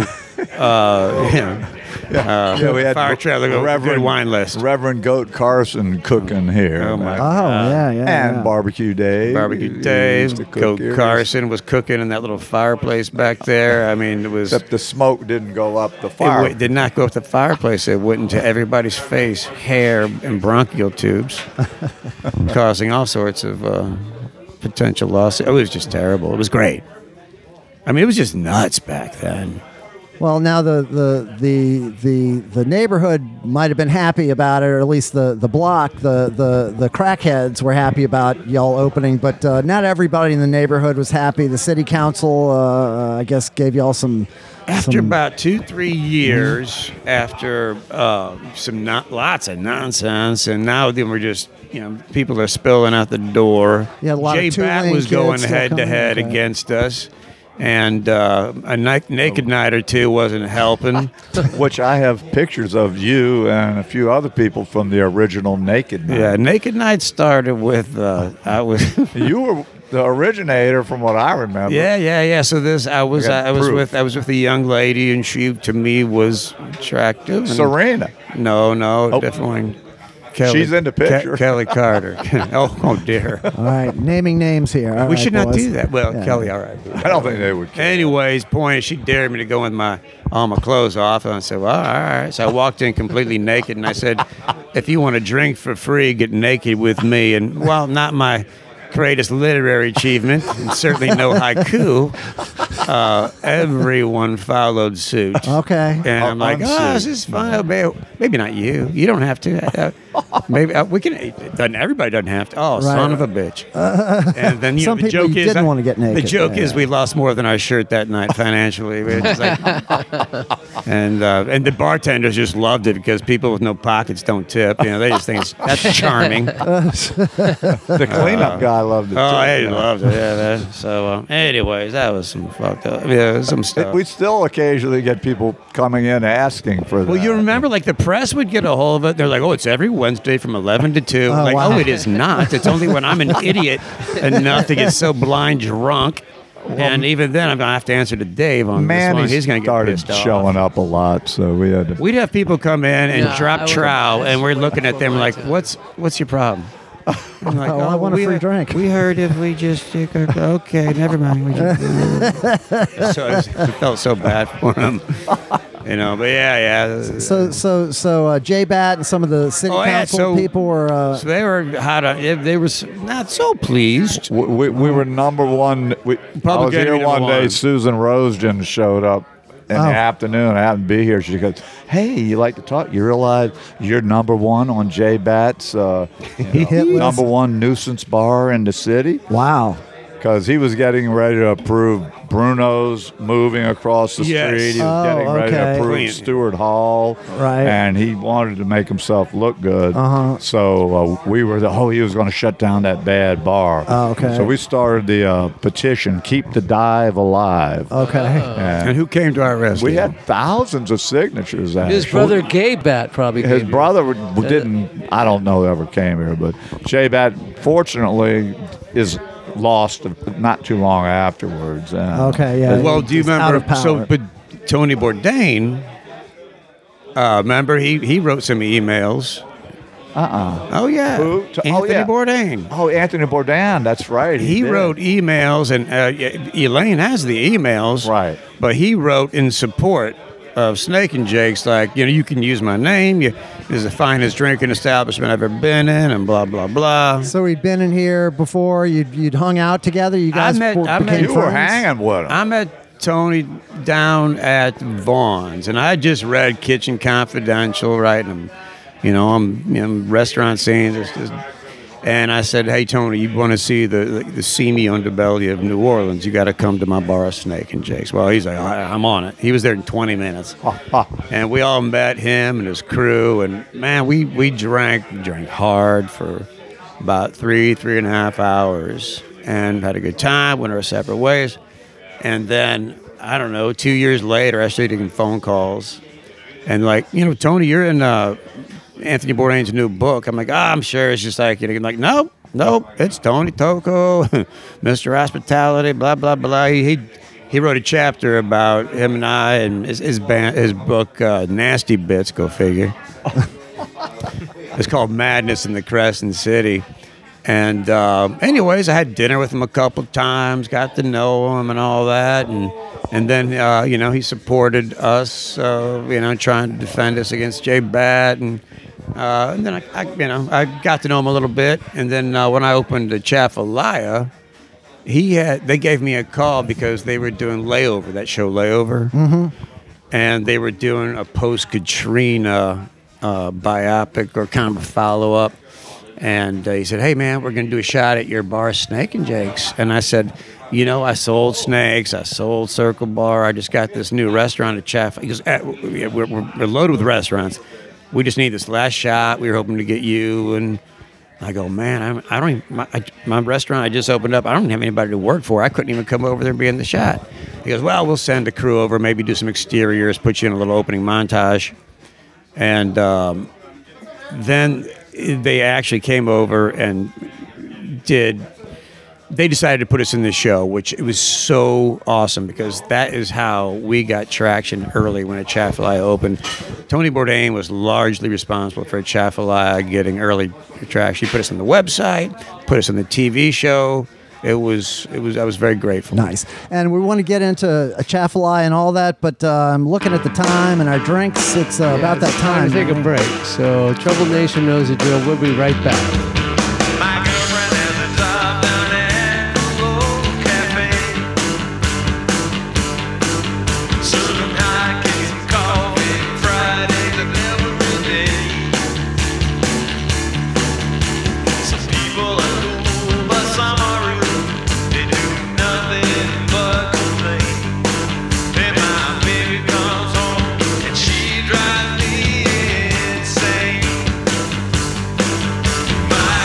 we had fire trap with a good wine list. Reverend Goat Carson cooking here. Oh, my Oh yeah. And yeah. Barbecue Dave. Barbecue He Dave, used to cook Goat here. Carson was cooking in that little fireplace back there. I mean, it was. Except the smoke didn't go up the It fire. did not go up the fireplace. It went into everybody's face, hair, and bronchial tubes, causing all sorts of potential loss. It was just terrible. It was great. I mean, it was just nuts back then. Well, now the neighborhood might have been happy about it, or at least the block, the crackheads were happy about y'all opening, but not everybody in the neighborhood was happy. The city council, I guess, gave y'all some. After about 2-3 years, after lots of nonsense, and now then we're just, people are spilling out the door. Yeah, a lot of Jay Batt Tulane was kids going still head to coming, head okay. against us, and a naked night or two wasn't helping. Which I have pictures of you and a few other people from the original Naked Night. Yeah, Naked Night started with I was. You were the originator from what I remember. Yeah. So I was proof. with a young lady, and she to me was attractive. and- Serena. No, definitely. Kelly, She's in the picture. Kelly Carter. oh dear. All right, naming names here. All We right, should not boys. do that. Well, Yeah. Kelly, all right. I don't think they would care. Anyways, point is, she dared me to go with all my clothes off, and I said, "Well, all right." So I walked in completely naked, and I said, "If you want a drink for free, get naked with me." And well, not my greatest literary achievement, and certainly no haiku. Everyone followed suit. Okay. And I'm like, unsuit. this is fine. Maybe not you. You don't have to. Maybe we can. Everybody doesn't have to. Oh, son of a bitch. And then Some the people joke you is didn't want to get naked. The joke Yeah, is yeah. we lost more than our shirt that night financially. We were just like, and the bartenders just loved it because people with no pockets don't tip. They just think that's charming. The cleanup guy loved it. Oh, too. I loved it. Yeah. So, anyways, that was some fucked up. Yeah, some stuff. We still occasionally get people coming in asking for that. Well, you remember, like, the press would get a hold of it. They're like, oh, it's every Wednesday from 11 to 2. Oh, like, wow. oh, it is not. It's only when I'm an idiot enough to get so blind drunk. And even then, I'm going to have to answer to Dave on this one. Manny He's going to get started pissed off. showing up a lot, so we had to. We'd have people come in and Yeah, I drop was- trowel, and we're looking at them like, what's your problem? I'm like, Oh, I want a free drink. We heard if we just take our, okay, never mind. So it felt so bad for him. You know, but yeah. So J-Bat and some of the city council people were. So they were they were not so pleased. We were number one. I was here one day. Susan Rosegen showed up in the afternoon. I happened to be here. She goes, "Hey, you like to talk? You realize you're number one on J-Bat's number one nuisance bar in the city?" Wow. Because he was getting ready to approve Bruno's moving across the street. He was getting ready to approve Stewart Hall. Right. And he wanted to make himself look good. So we were, he was going to shut down that bad bar. Oh, okay. So we started the petition, Keep the Dive Alive. Okay. And who came to our rescue? We had thousands of signatures. His brother J-Bat probably His came brother didn't, I don't know, ever came here. But J-Bat, fortunately, is lost not too long afterwards. Okay, yeah. Well, do you remember? But Tony Bourdain, remember he wrote some emails. Oh yeah. Who? Anthony Bourdain. Oh, Anthony Bourdain. That's right. He wrote emails, and Elaine has the emails. Right. But he wrote in support of Snake and Jake's, like, you can use my name. This is the finest drinking establishment I've ever been in, and blah blah blah. So we'd been in here before. You'd hung out together. You guys became friends? You were hanging with him. I met Tony down at Vaughn's, and I just read Kitchen Confidential, right? And I'm restaurant scenes. And I said, "Hey Tony, you want to see the seamy underbelly of New Orleans? You got to come to my bar, Snake and Jake's." Well, he's like, "I'm on it." He was there in 20 minutes, and we all met him and his crew. And man, we drank hard for about 3.5 hours, and had a good time. Went our separate ways, and then I don't know, 2 years later, I started getting phone calls, and like, Tony, you're in Anthony Bourdain's new book. I'm like, I'm sure it's just like, like, nope, it's Tony Tocco, Mr. Hospitality, blah, blah, blah. He wrote a chapter about him and I, and his book, Nasty Bits, go figure. It's called Madness in the Crescent City. And anyways, I had dinner with him a couple times, got to know him and all that, and then he supported us, trying to defend us against J-Bat, and then I got to know him a little bit, and then when I opened the Chafalaya, they gave me a call because they were doing Layover, that show Layover, and they were doing a post-Katrina biopic or kind of a follow-up. And he said, "Hey, man, we're going to do a shot at your bar, Snake and Jake's." And I said, I sold Snakes, I sold Circle Bar, I just got this new restaurant at Chaff. He goes, we're loaded with restaurants. We just need this last shot. We were hoping to get you. And I go, "Man, I don't even, my restaurant I just opened up, I don't have anybody to work for. I couldn't even come over there and be in the shot." He goes, "Well, we'll send a crew over, maybe do some exteriors, put you in a little opening montage." And then they actually came over and they decided to put us in this show, which it was so awesome because that is how we got traction early when Chafalaya opened. Tony Bourdain was largely responsible for Chafalaya getting early traction. He put us on the website, put us on the TV show. I was very grateful. Nice. And we want to get into Chafalaya and all that, but I'm looking at the time and our drinks. It's about that time. To take a break. So Trouble Nation knows the drill. We'll be right back. My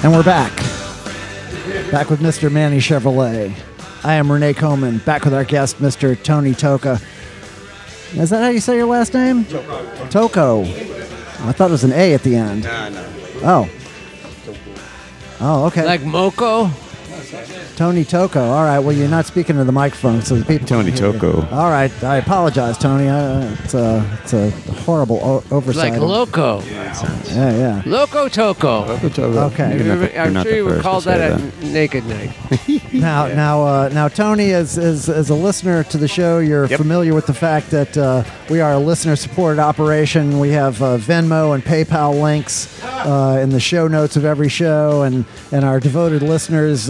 And we're back. Back with Mr. Manny Chevrolet. I am Renee Coman, back with our guest, Mr. Tony Toka. Is that how you say your last name? Toko. I thought it was an A at the end. No. Oh. Oh, okay. Like Moco? Tony Toko. All right. Well, you're not speaking to the microphone, so the people. Tony can hear you. Toko. All right. I apologize, Tony. It's a horrible oversight. Like Loco. Yeah. Loco Toco. Okay. I'm sure you would call that a naked night. Now, Tony, as a listener to the show, you're familiar with the fact that we are a listener-supported operation. We have Venmo and PayPal links in the show notes of every show, and our devoted listeners,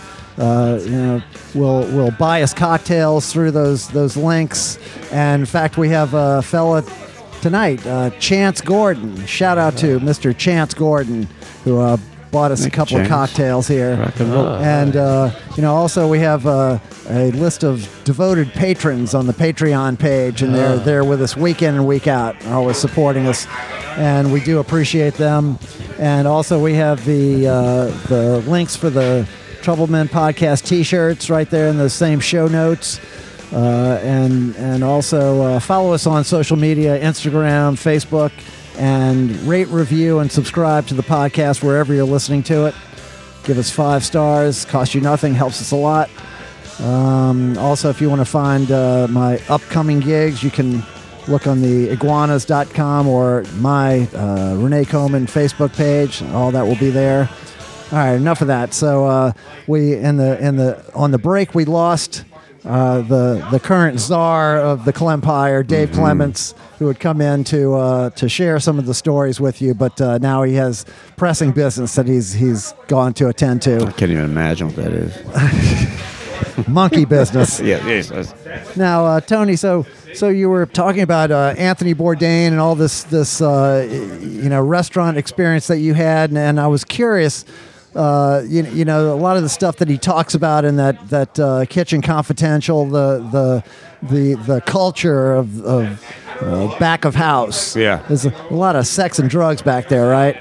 will buy us cocktails through those links. And in fact, we have a fella tonight, Chance Gordon. Shout out to Mr. Chance Gordon, who bought us a couple of cocktails here. Rock and roll. And also we have a list of devoted patrons on the Patreon page, and they're there with us week in and week out, always supporting us, and we do appreciate them. And also we have the links for the Troublemen Podcast T-shirts right there in the same show notes. And also follow us on social media, Instagram, Facebook, and rate, review, and subscribe to the podcast wherever you're listening to it. Give us 5 stars. Costs you nothing. Helps us a lot. Also, if you want to find my upcoming gigs, you can look on the iguanas.com or my Renee Coman Facebook page. All that will be there. All right, enough of that. So we on the break we lost the current czar of the Clempire, Dave Clements, who would come in to share some of the stories with you, but now he has pressing business that he's gone to attend to. I can't even imagine what that is. Monkey business. Yes. Now, Tony, so you were talking about Anthony Bourdain and all this restaurant experience that you had, and I was curious. A lot of the stuff that he talks about in that Kitchen Confidential, the culture of back of house. Yeah. There's a lot of sex and drugs back there, right?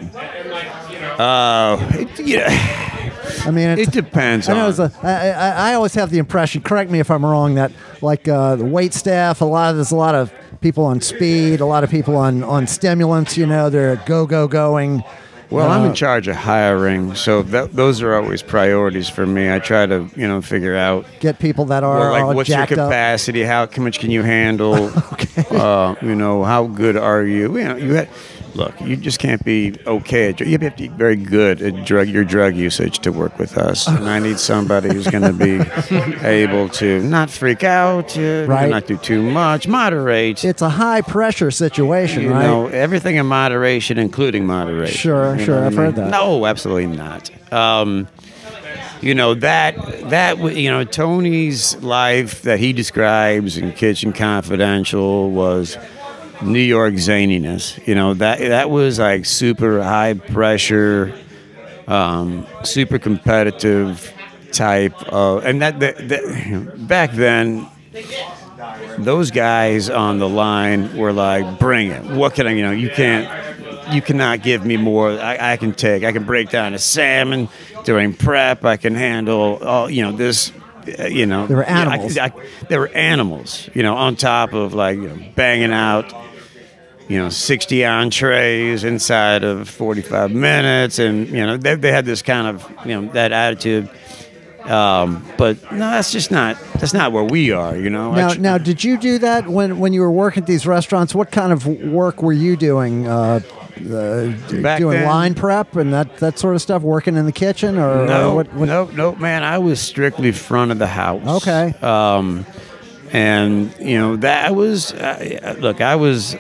I mean, it depends. I always have the impression. Correct me if I'm wrong. That the wait staff, there's a lot of people on speed, a lot of people on stimulants. They're going. Well, I'm in charge of hiring, so those are always priorities for me. I try to, figure out get people that are all what's your jacked up. capacity, how much can you handle? Okay. How good are you? Look, you just can't be okay at you have to be very good at your drug usage to work with us. And I need somebody who's going to be able to not freak out, right. Not do too much, moderate. It's a high pressure situation, right? Everything in moderation, including moderation. Sure, I've heard that. No, absolutely not. Tony's life that he describes in Kitchen Confidential was New York zaniness. That was like super high pressure, super competitive type of, and that back then, those guys on the line were like, bring it. What can I, you cannot give me more. I can break down a salmon during prep. I can handle all, this. There were animals. There were animals, on top of banging out, 60 entrees inside of 45 minutes. And, they had this kind of, that attitude. But no, that's not where we are, Now, did you do that when you were working at these restaurants? What kind of work were you doing? Doing then, line prep and that sort of stuff, working in the kitchen, or No, man. I was strictly front of the house. Okay. And that was look. I was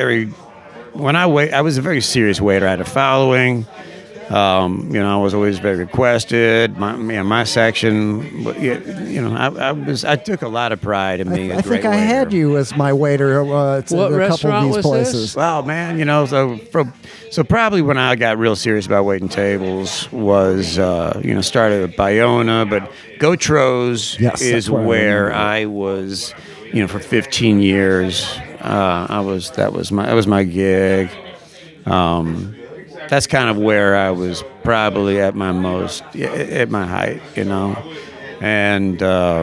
I was a very serious waiter. I had a following. I was always very requested. My section, I took a lot of pride in being a great waiter. I had you as my waiter at a couple of these places. This? Well, man, so probably when I got real serious about waiting tables was, started at Bayona, but Gautro's is where I was, for 15 years. That was my gig. that's kind of where I was probably at my most, at my height, and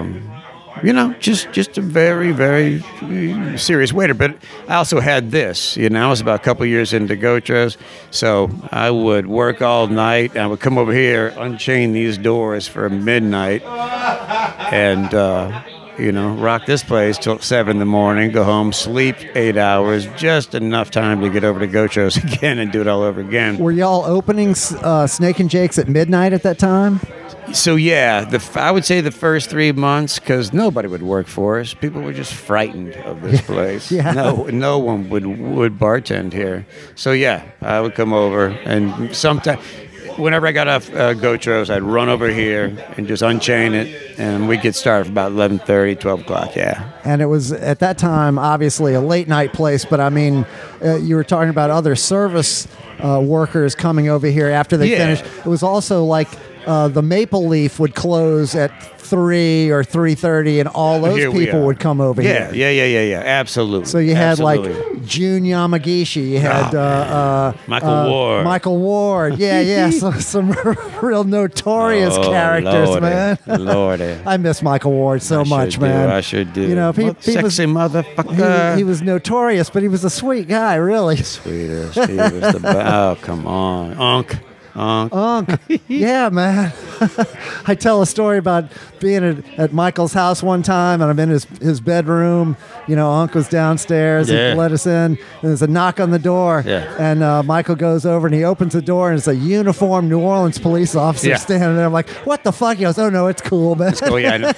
just a very, very serious waiter. But I also had this, I was about a couple years into Gauchos, so I would work all night. I would come over here, unchain these doors for midnight, and rock this place till 7 in the morning, go home, sleep 8 hours, just enough time to get over to Gauchos again and do it all over again. Were y'all opening Snake and Jake's at midnight at that time? So yeah, I would say the first 3 months, because nobody would work for us. People were just frightened of this place. Yeah. No one would bartend here. So yeah, I would come over, and sometimes, whenever I got off Gauchos, I'd run over here and just unchain it, and we'd get started for about 11:30, 12 o'clock. Yeah. And it was at that time obviously a late night place, but I mean, you were talking about other service workers coming over here after they finished. It was also like. The Maple Leaf would close at 3 or 3:30, and all those people would come over here. Yeah, absolutely. So you had like Jun Yamagishi, you had Michael Ward. Michael Ward, so some real notorious characters, Lordy, man. Lordy. I miss Michael Ward so much, man. I should do. Sexy motherfucker. He was notorious, but he was a sweet guy, really. Sweetest. He was the best. Oh, come on, Unc. Yeah, man. I tell a story about being at Michael's house one time, and I'm in his bedroom. Unc was downstairs. He let us in. And there's a knock on the door, and Michael goes over and he opens the door, and it's a uniformed New Orleans police officer standing there. I'm like, "What the fuck?" He goes, "Oh no, it's cool, man." It's cool, yeah. I know.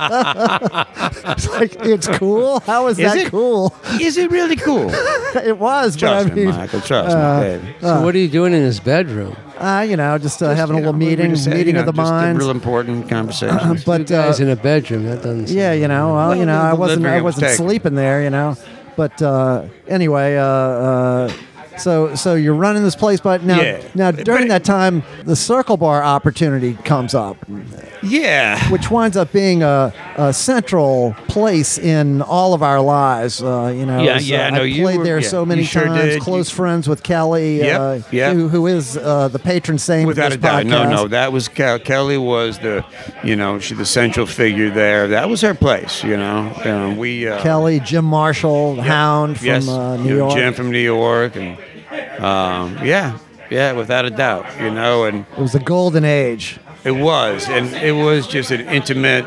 It's like, it's cool. How is that cool? Is it really cool? It was. Trust but I mean, me, Michael. Trust me, baby. So what are you doing in his bedroom? Just having a little meeting of the minds. Real important conversation. But two guys in a bedroom. That doesn't. Yeah, I wasn't sleeping there, But anyway, so you're running this place, but now during that time, the Circle Bar opportunity comes up. Yeah. Which winds up being a central place in all of our lives. I played there so many times. Close friends with Kelly, who is the patron saint without of this a doubt. podcast. No, that was Kelly was she's the central figure there. That was her place. Kelly, Jim Marshall, Hound from New York. Jim from New York, and without a doubt. And it was a golden age. It was, and it was just an intimate,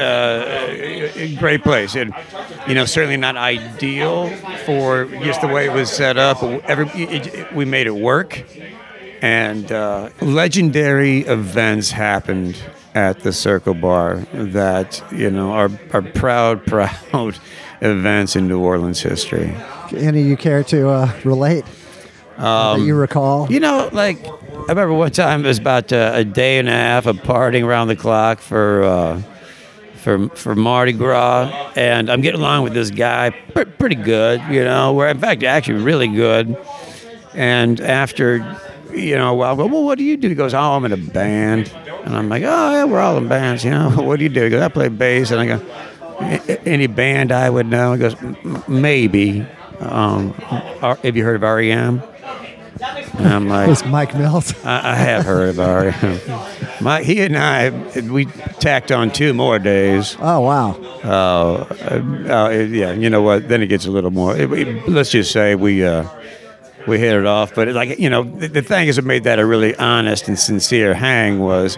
great place, and certainly not ideal for just the way it was set up. We made it work, and legendary events happened at the Circle Bar that are proud events in New Orleans history. Any you care to relate? That you recall? I remember one time it was about a day and a half of partying around the clock for Mardi Gras, and I'm getting along with this guy pretty good, where in fact actually really good. And after a while, I go, "Well, what do you do?" He goes, "Oh, I'm in a band." And I'm like, "Oh yeah, we're all in bands, What do you do?" He goes, "I play bass." And I go, "Any band I would know?" He goes, "Maybe. Have you heard of R.E.M.?" And I'm like, it's Mike Mills. I have heard of R.E.M. He and I, we tacked on 2 more days. Oh, wow. Yeah, you know what? Then it gets a little more. Let's just say we hit it off. But the thing is, that made that a really honest and sincere hang was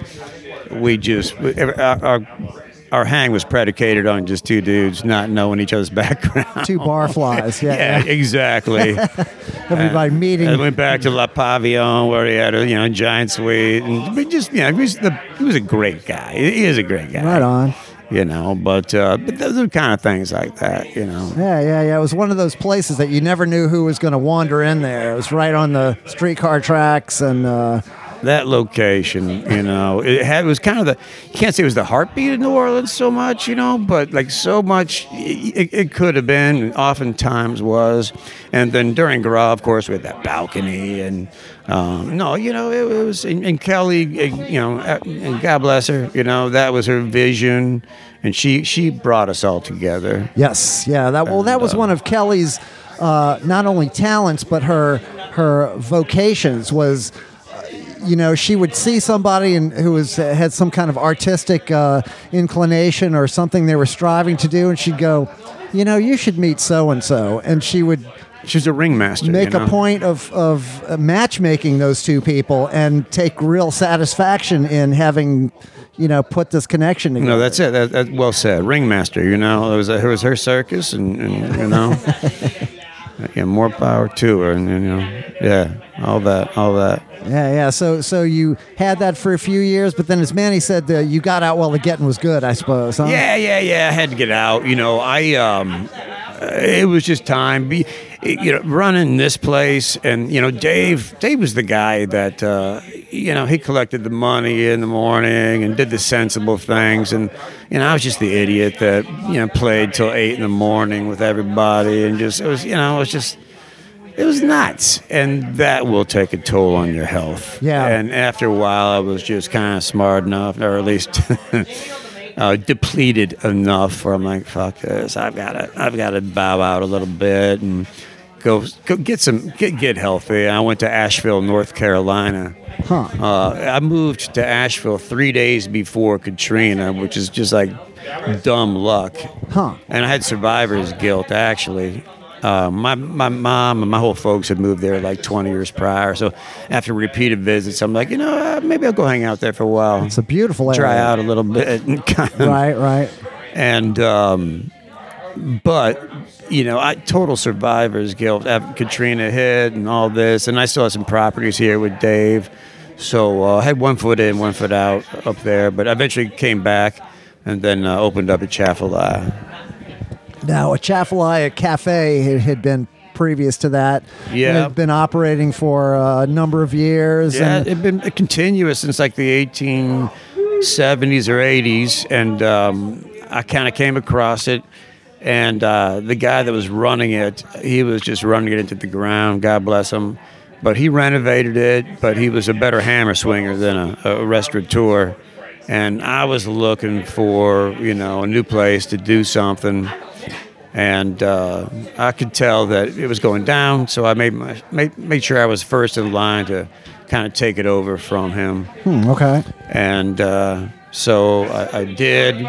our hang was predicated on just 2 dudes not knowing each other's background. 2 barflies, yeah. Exactly. Everybody meeting. I went back to La Pavillon where he had a giant suite, and we just he was a great guy. He is a great guy. Right on. But those are kind of things like that, Yeah. It was one of those places that you never knew who was going to wander in there. It was right on the streetcar tracks, and that location, it was kind of you can't say it was the heartbeat of New Orleans so much, but like so much it could have been, and oftentimes was. And then during Gras, of course, we had that balcony, and it was, and Kelly, and God bless her, that was her vision, and she brought us all together. Yes, yeah, that was one of Kelly's not only talents, but her her vocations was, she would see somebody who had some kind of artistic inclination or something they were striving to do, and she'd go, you should meet so and so, and she would. She's a ringmaster. Make a point of matchmaking those two people and take real satisfaction in having, put this connection together. No, that's it. That's well said. Ringmaster. It was her circus, and yeah, more power to her, and all that. Yeah. So you had that for a few years, but then, as Manny said, you got out while the getting was good, I suppose. Huh? Yeah. I had to get out. It was just time. Running this place, and Dave was the guy that he collected the money in the morning and did the sensible things, and I was just the idiot that played till 8 a.m. with everybody, and it was nuts, and that will take a toll on your health. Yeah. And after a while, I was just kind of smart enough, or at least depleted enough, where I'm like, fuck this. I've got to bow out a little bit and go get healthy. I went to Asheville, North Carolina. Huh. I moved to Asheville 3 days before Katrina, which is just like dumb luck. Huh. And I had survivor's guilt, actually. My mom and my whole folks had moved there like 20 years prior. So after repeated visits, I'm like, maybe I'll go hang out there for a while. It's a beautiful area. Dry out a little bit. And Right. And, but, I total survivor's guilt after Katrina hit and all this. And I still have some properties here with Dave. So I had 1 foot in, 1 foot out up there. But I eventually came back and then opened up a Chaffalaya. Now, a Chaffalaya Cafe had been previous to that. Yeah. It had been operating for a number of years. Yeah, and it had been continuous since like the 1870s or 80s. And I kind of came across it. And the guy that was running it, he was just running it into the ground. God bless him. But he renovated it, but he was a better hammer swinger than a restaurateur. And I was looking for, a new place to do something. And I could tell that it was going down, so I made sure I was first in line to kind of take it over from him. Okay. And so I did.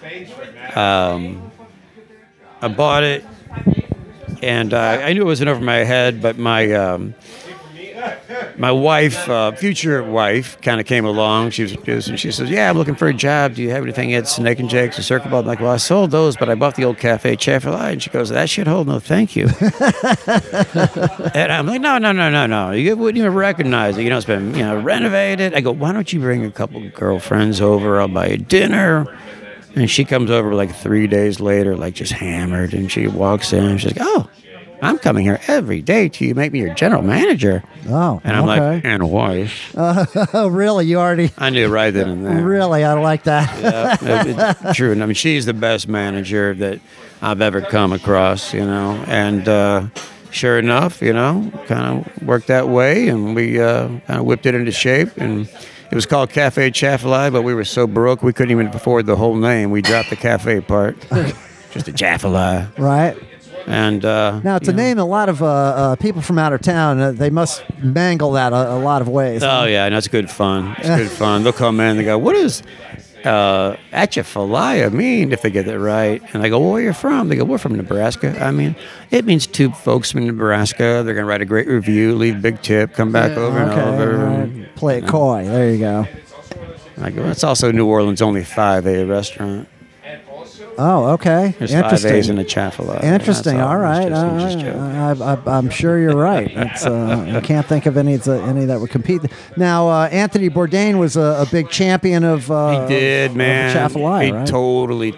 I bought it, and I knew it wasn't over my head, but my wife, future wife, kind of came along. She says, "Yeah, I'm looking for a job. Do you have anything at Snake and Jake's or Circle Ball?" I'm like, "Well, I sold those, but I bought the old Cafe Chaffalaya." And she goes, "That shithole, no, thank you." And I'm like, "No. You wouldn't even recognize it. It's been renovated." I go, "Why don't you bring a couple girlfriends over? I'll buy you dinner." And she comes over like 3 days later, like just hammered, and she walks in and she's like, "Oh, I'm coming here every day till you make me your general manager." Oh, and I'm okay. like, "And wife." Oh, really? You already? I knew right then and there. Really? I like that. Yeah, it's true. And I mean, she's the best manager that I've ever come across, And sure enough, kind of worked that way, and we kind of whipped it into shape. And it was called Cafe Chaffalaya, but we were so broke we couldn't even afford the whole name. We dropped the cafe part. Just a Chaffalaya. Right. And now it's a name a lot of people from out of town. They must mangle that a lot of ways. Oh yeah, and that's good fun. It's good fun. They'll come in and they go, "What does Atchafalaya mean?" If they get it right, and I go, "Well, where are you from?" They go, "We're from Nebraska." I mean, it means two folks from Nebraska. They're gonna write a great review, leave big tip, come back over and over. Right. Play it coy. There you go. I go, "It's also New Orleans' only 5A restaurant." Oh, okay. There's Interesting. 5 A's in a Chaffalaya. Interesting. All right. I'm sure you're right. I can't think of any that would compete. Now, Anthony Bourdain was a big champion of. He did, man. Chaffalaya, he right? totally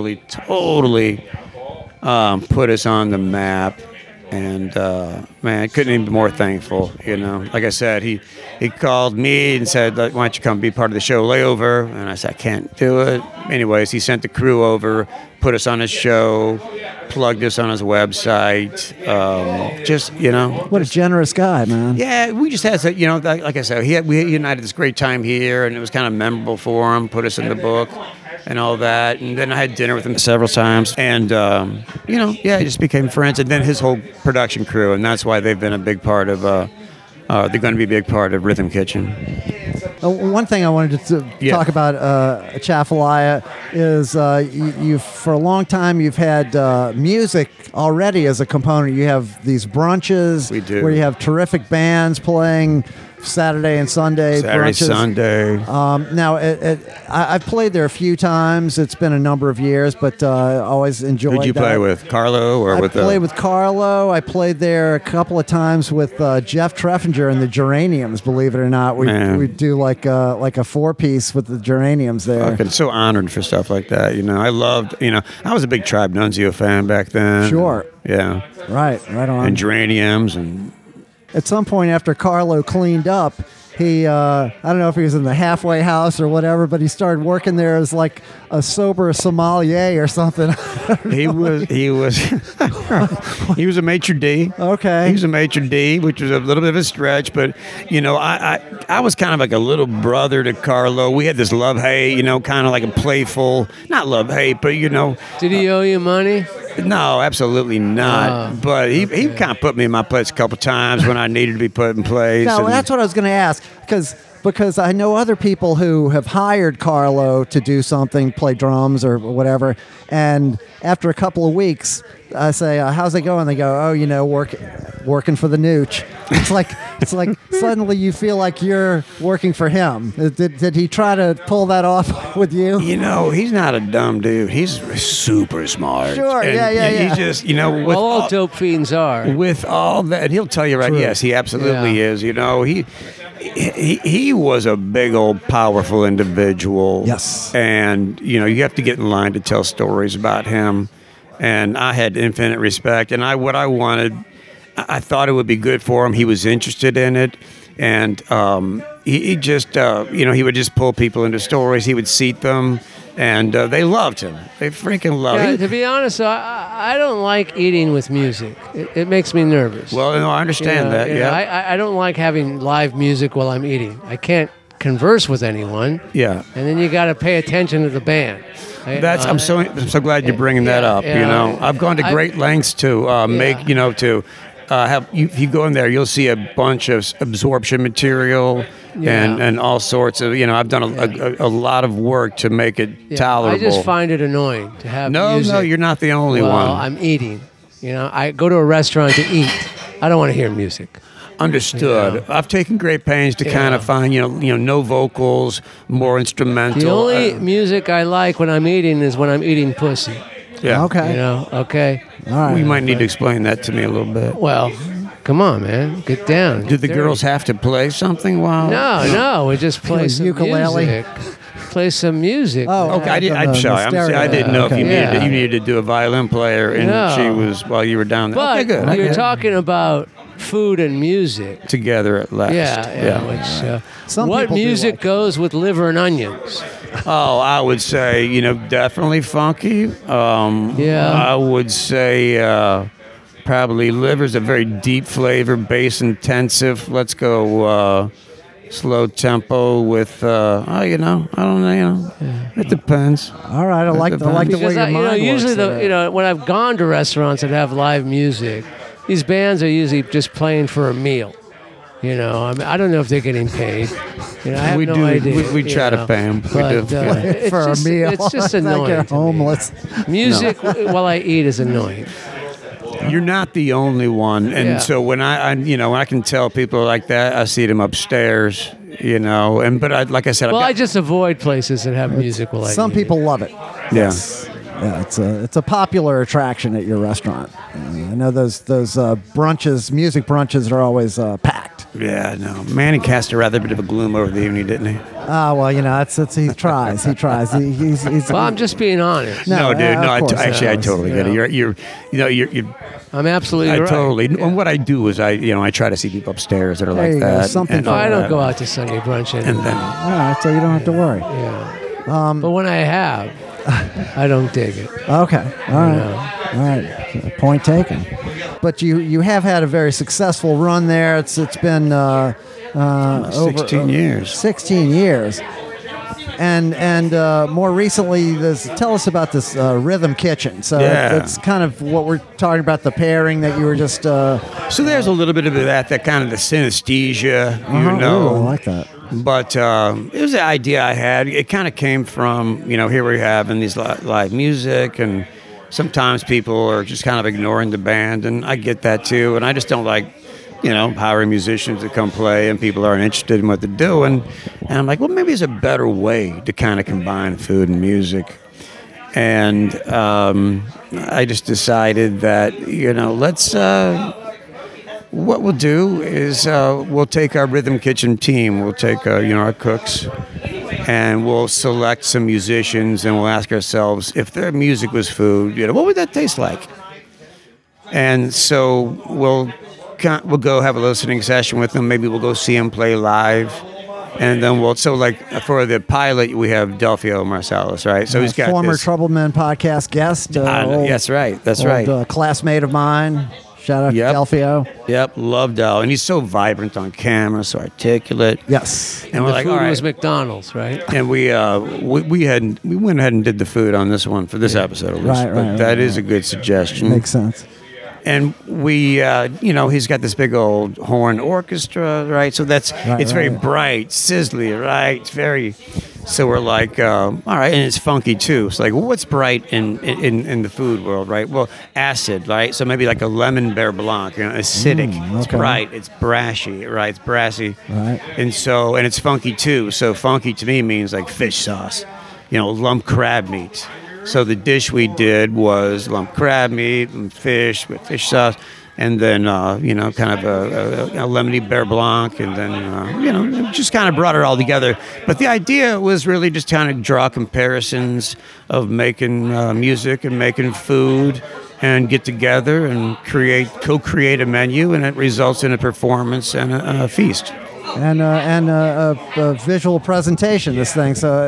put us on the map. And, man, couldn't even be more thankful, Like I said, he called me and said, "Why don't you come be part of the show Layover?" And I said, "I can't do it." Anyways, he sent the crew over, put us on his show, plugged us on his website. What a generous guy, man. Yeah, we just had, like I said, we united this great time here, and it was kind of memorable for him, put us in the book. and all that. And then I had dinner with him several times. And, I just became friends. And then his whole production crew. And that's why they've been a big part of, they're going to be a big part of Rhythm Kitchen. One thing I wanted to talk about Atchafalaya is you've for a long time you've had music already as a component. You have these brunches where you have terrific bands playing Saturday and Sunday. Sunday. Now, I've played there a few times. It's been a number of years, but I always enjoyed. Who'd you play with, Carlo or with? I played with Carlo. I played there a couple of times with Jeff Treffinger and the Geraniums. Believe it or not, we do like a 4-piece with the Geraniums there. I'm so honored for stuff like that. I loved. I was a big Tribe Nunzio fan back then. Sure. Yeah. Right on. And Geraniums and. At some point after Carlo cleaned up, he, I don't know if he was in the halfway house or whatever, but he started working there as like a sober sommelier or something. He was he was a maitre d'. Okay. He was a maitre d', which was a little bit of a stretch, but I was kind of like a little brother to Carlo. We had this love-hate, kind of like a playful, not love-hate, but Did he owe you money? No, absolutely not. But he kind of put me in my place a couple times when I needed to be put in place. No, that's what I was going to ask, because I know other people who have hired Carlo to do something, play drums or whatever, and after a couple of weeks, I say, "How's it going?" They go, "Oh, working for the Nooch." It's like suddenly you feel like you're working for him. Did he try to pull that off with you? He's not a dumb dude. He's super smart. Sure, yeah. He just, with all dope fiends are. With all that, he'll tell you right. True. Yes, he absolutely is. He was a big old powerful individual. Yes, and you have to get in line to tell stories about him. And I had infinite respect. And what I wanted, I thought it would be good for him. He was interested in it. And he just, he would just pull people into stories. He would seat them. And they loved him. They freaking loved him. To be honest, I don't like eating with music. It makes me nervous. Well, no, I understand that. Yeah. I don't like having live music while I'm eating. I can't converse with anyone. Yeah. And then you got to pay attention to the band. I'm so glad you're bringing that up. I've gone to great lengths to make have if you go in there, you'll see a bunch of absorption material and all sorts of. I've done a lot of work to make it tolerable. I just find it annoying to have music. No, you're not the only one. Well, I'm eating. I go to a restaurant to eat. I don't want to hear music. Understood. I've taken great pains to kind of find, no vocals, more instrumental. The only music I like when I'm eating is when I'm eating pussy. Yeah. Okay. Okay. All right. You might need to explain that to me a little bit. Well, come on, man. Get down. Do the girls have to play something while? No. We just play some ukulele. music. Play some music. Oh, okay. I'm sorry. I didn't know if you needed to do a violin player, and she was while you were down there. But okay, good. you're talking about food and music together at last. Yeah. Some what people do music like goes with liver and onions? Oh, I would say definitely funky. I would say probably liver's a very deep flavor, bass intensive. Let's go slow tempo with I don't know. It depends. All right, I like the way your mind works. Usually when I've gone to restaurants that have live music, these bands are usually just playing for a meal. I don't know if they're getting paid. I have no idea. We try to pay them. But, for a meal. It's just annoying. Like you're homeless. Music while I eat is annoying. You're not the only one, and so when I can tell people like that, I see them upstairs, but like I said, I just avoid places that have music while I eat. Some people love it. Yeah. Yeah, it's a popular attraction at your restaurant. I know those brunches, music brunches, are always packed. Yeah, no. Manny cast a rather bit of a gloom over the evening, didn't he? Well, he tries. He's Well, I'm just being honest. No, dude. No, of course. I totally get it. You're I'm absolutely right. Totally. Yeah. And what I do is I try to see people upstairs that are There like you go. that. Something and for I don't go out to Sunday brunch anymore. And then all right, so you don't have to worry. Yeah. But when I have, I don't dig it. Okay. All right. Point taken. But you have had a very successful run there. It's been over 16 years. 16 years. and more recently, tell us about this Rhythm Kitchen. So that's kind of what we're talking about, the pairing that you were just. So there's a little bit of that kind of the synesthesia, Ooh, I like that. But it was the idea I had. It kind of came from, here we have in these live music, and sometimes people are just kind of ignoring the band, and I get that too. And I just don't like, hiring musicians to come play, and people aren't interested in what they're doing. And I'm like, well, maybe there's a better way to kind of combine food and music. And I just decided that, let's. What we'll do is we'll take our Rhythm Kitchen team, we'll take our cooks, and we'll select some musicians, and we'll ask ourselves, if their music was food, what would that taste like? And so we'll go have a listening session with them. Maybe we'll go see them play live, and then for the pilot we have Delfio Marsalis, right? So he's got former Troublemen podcast guest. That's right. Classmate of mine. Shout out to Delfio. Yep, love Del. And he's so vibrant on camera, so articulate. Yes. And the food was McDonald's, right? And we went ahead and did the food on this one for this episode at least. Right. That is a good suggestion. Makes sense. And we, he's got this big old horn orchestra, right? So it's very bright, sizzly, right? It's very. So we're like, all right, and it's funky too. It's like, well, what's bright in the food world, right? Well, acid, right? So maybe like a lemon beurre blanc, acidic. It's bright, it's brashy, right? It's brassy, right? And it's funky too. So funky to me means like fish sauce, lump crab meat. So the dish we did was lump crab meat and fish with fish sauce. And then, kind of a lemony beurre blanc, and then, just kind of brought it all together. But the idea was really just kind of draw comparisons of making music and making food, and get together and co-create a menu, and it results in a performance and a feast. And a visual presentation, this thing. So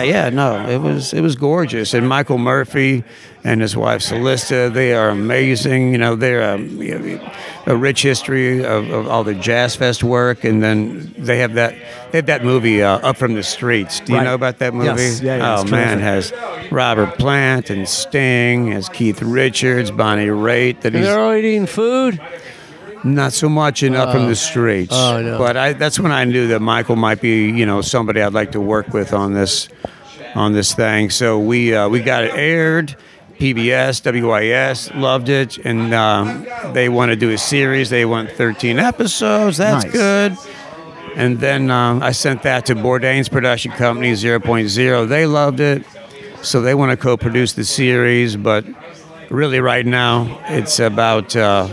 it was gorgeous. And Michael Murphy and his wife Celista, they are amazing. They're a rich history of all the Jazz Fest work, and then they have that movie Up from the Streets. Do you know about that movie? Yes. Yeah, oh man, it has Robert Plant and Sting, has Keith Richards, Bonnie Raitt. They're all eating food. Not so much in Up from the Streets. Oh, no. But that's when I knew that Michael might be, somebody I'd like to work with on this thing. So we got it aired. PBS, WIS loved it, and they want to do a series. They want 13 episodes. That's nice. Good. And then I sent that to Bourdain's production company, 0.0. They loved it, so they want to co-produce the series. But really, right now, it's about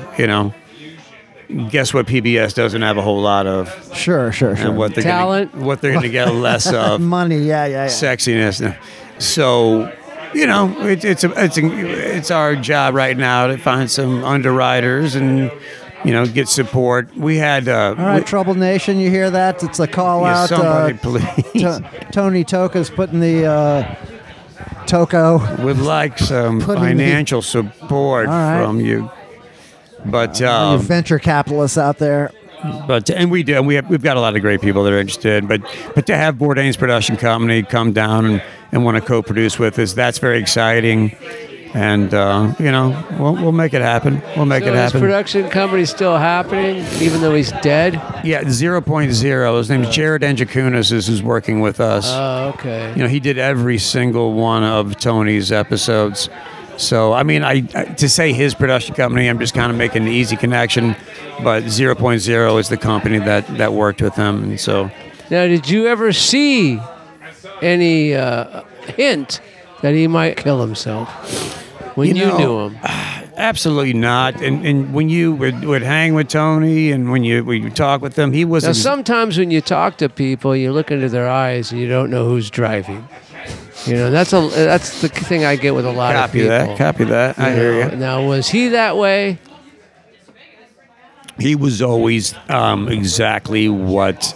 guess what PBS doesn't have a whole lot of. Sure. And what they're talent, what they're going to get less of. Money, yeah. Sexiness. So, it's our job right now to find some underwriters and get support. We had all right, Trouble Nation, you hear that? It's a call out. Somebody, please. Tony Toka's putting the Toko. Would like some financial support from you. But you venture capitalists out there. And we do. We've got a lot of great people that are interested. But to have Bourdain's production company come down and want to co-produce with us, that's very exciting. And we'll make it happen. We'll make it happen. His production company's still happening, even though he's dead. Yeah, 0.0. His name's Jared Enjakunas who's working with us. Oh, okay. He did every single one of Tony's episodes. So, I mean, I to say his production company, I'm just kind of making an easy connection, but 0.0 is the company that worked with him, and so. Now, did you ever see any hint that he might kill himself when you knew him? Absolutely not. And when you would hang with Tony and when you talk with him, he wasn't. Now, sometimes when you talk to people, you look into their eyes and you don't know who's driving. That's the thing I get with a lot of people. Copy that. I hear you. Now, was he that way? He was always exactly what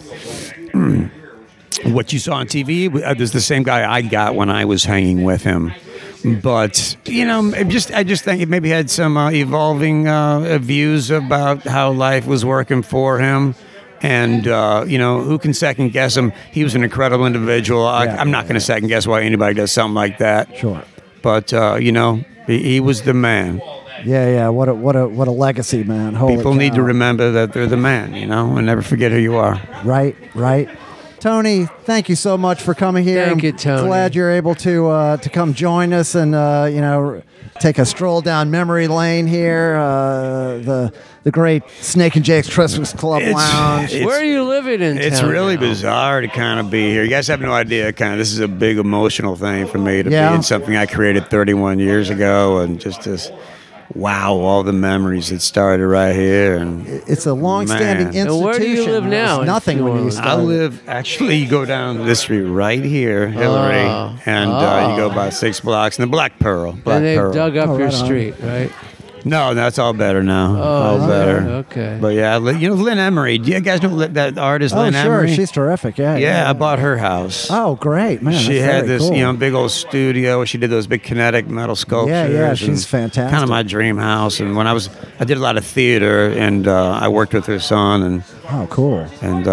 you saw on TV. There's the same guy I got when I was hanging with him. But I just think he maybe had some evolving views about how life was working for him. And, who can second guess him? He was an incredible individual. I'm not going to second guess why anybody does something like that. Sure. But, he was the man. Yeah. What a legacy, man. Holy People need cow. to remember that they're the man, and never forget who you are. Right. Tony, thank you so much for coming here. Thank you, Tony. Glad you're able to come join us and take a stroll down memory lane here. The great Snake and Jake's Christmas Club Lounge. It's- Where are you living in It's town really now? bizarre to kind of be here. You guys have no idea. This is a big emotional thing for me to be in something I created 31 years ago, and just this. Wow, all the memories that started right here, and It's a long-standing Man. institution. And where do you live It was now in nothing New when you Orleans? I started. live actually. You go down this street right here, Hillary, and you go by 6 blocks, and the Black Pearl. Black And they've Pearl. dug up Oh, your right on. street, right? No, that's all better now. all okay, better. okay. But yeah, Lynn Emery. Do you guys know that artist, Oh, Lynn sure. Emery? She's terrific. Yeah. Yeah, I bought her house. Oh, great, man. She that's had very this, cool. big old studio. She did those big kinetic metal sculptures. Yeah, she's and fantastic. Kind of my dream house. And when I did a lot of theater, and I worked with her son, and Oh, cool.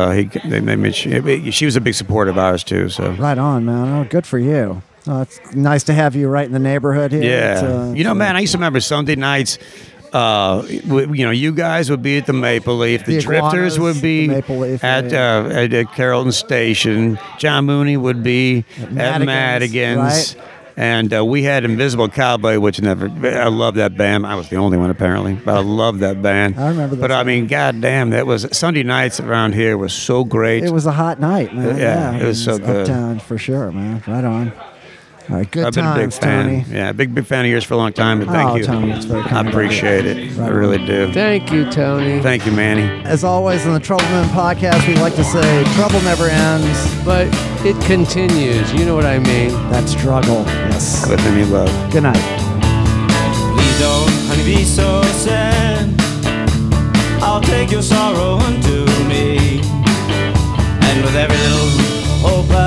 she was a big supporter of ours too. So Right on, man. Oh, good for you. Oh, it's nice to have you right in the neighborhood here. yeah, It's, man, I used to remember Sunday nights. You guys would be at the Maple Leaf. The The Drifters Iguanas, would be the Maple Leaf, at yeah. Carrollton Station. John Mooney would be at Madigan's, Madigan's. right. And we had Invisible Cowboy, which I love that band. I was the only one apparently, but I love that band. I remember that But I song. mean, goddamn, that was Sunday nights around here was so great. It was a hot night, man. Yeah, it was so good. Uptown for sure, man. Right on. All right, good I've been times, a big fan. Tony. Yeah, big fan of yours for a long time. And thank Oh, you. Tony, it's very kind I of you. appreciate it. I Right really on. do. Thank you, Tony. Thank you, Manny. As always on the Troubleman podcast, we like to say trouble never ends. But it continues. You know what I mean? That struggle. Yes. With any love. Good night. Please don't, honey, be so sad. I'll take your sorrow unto me. And with every little hope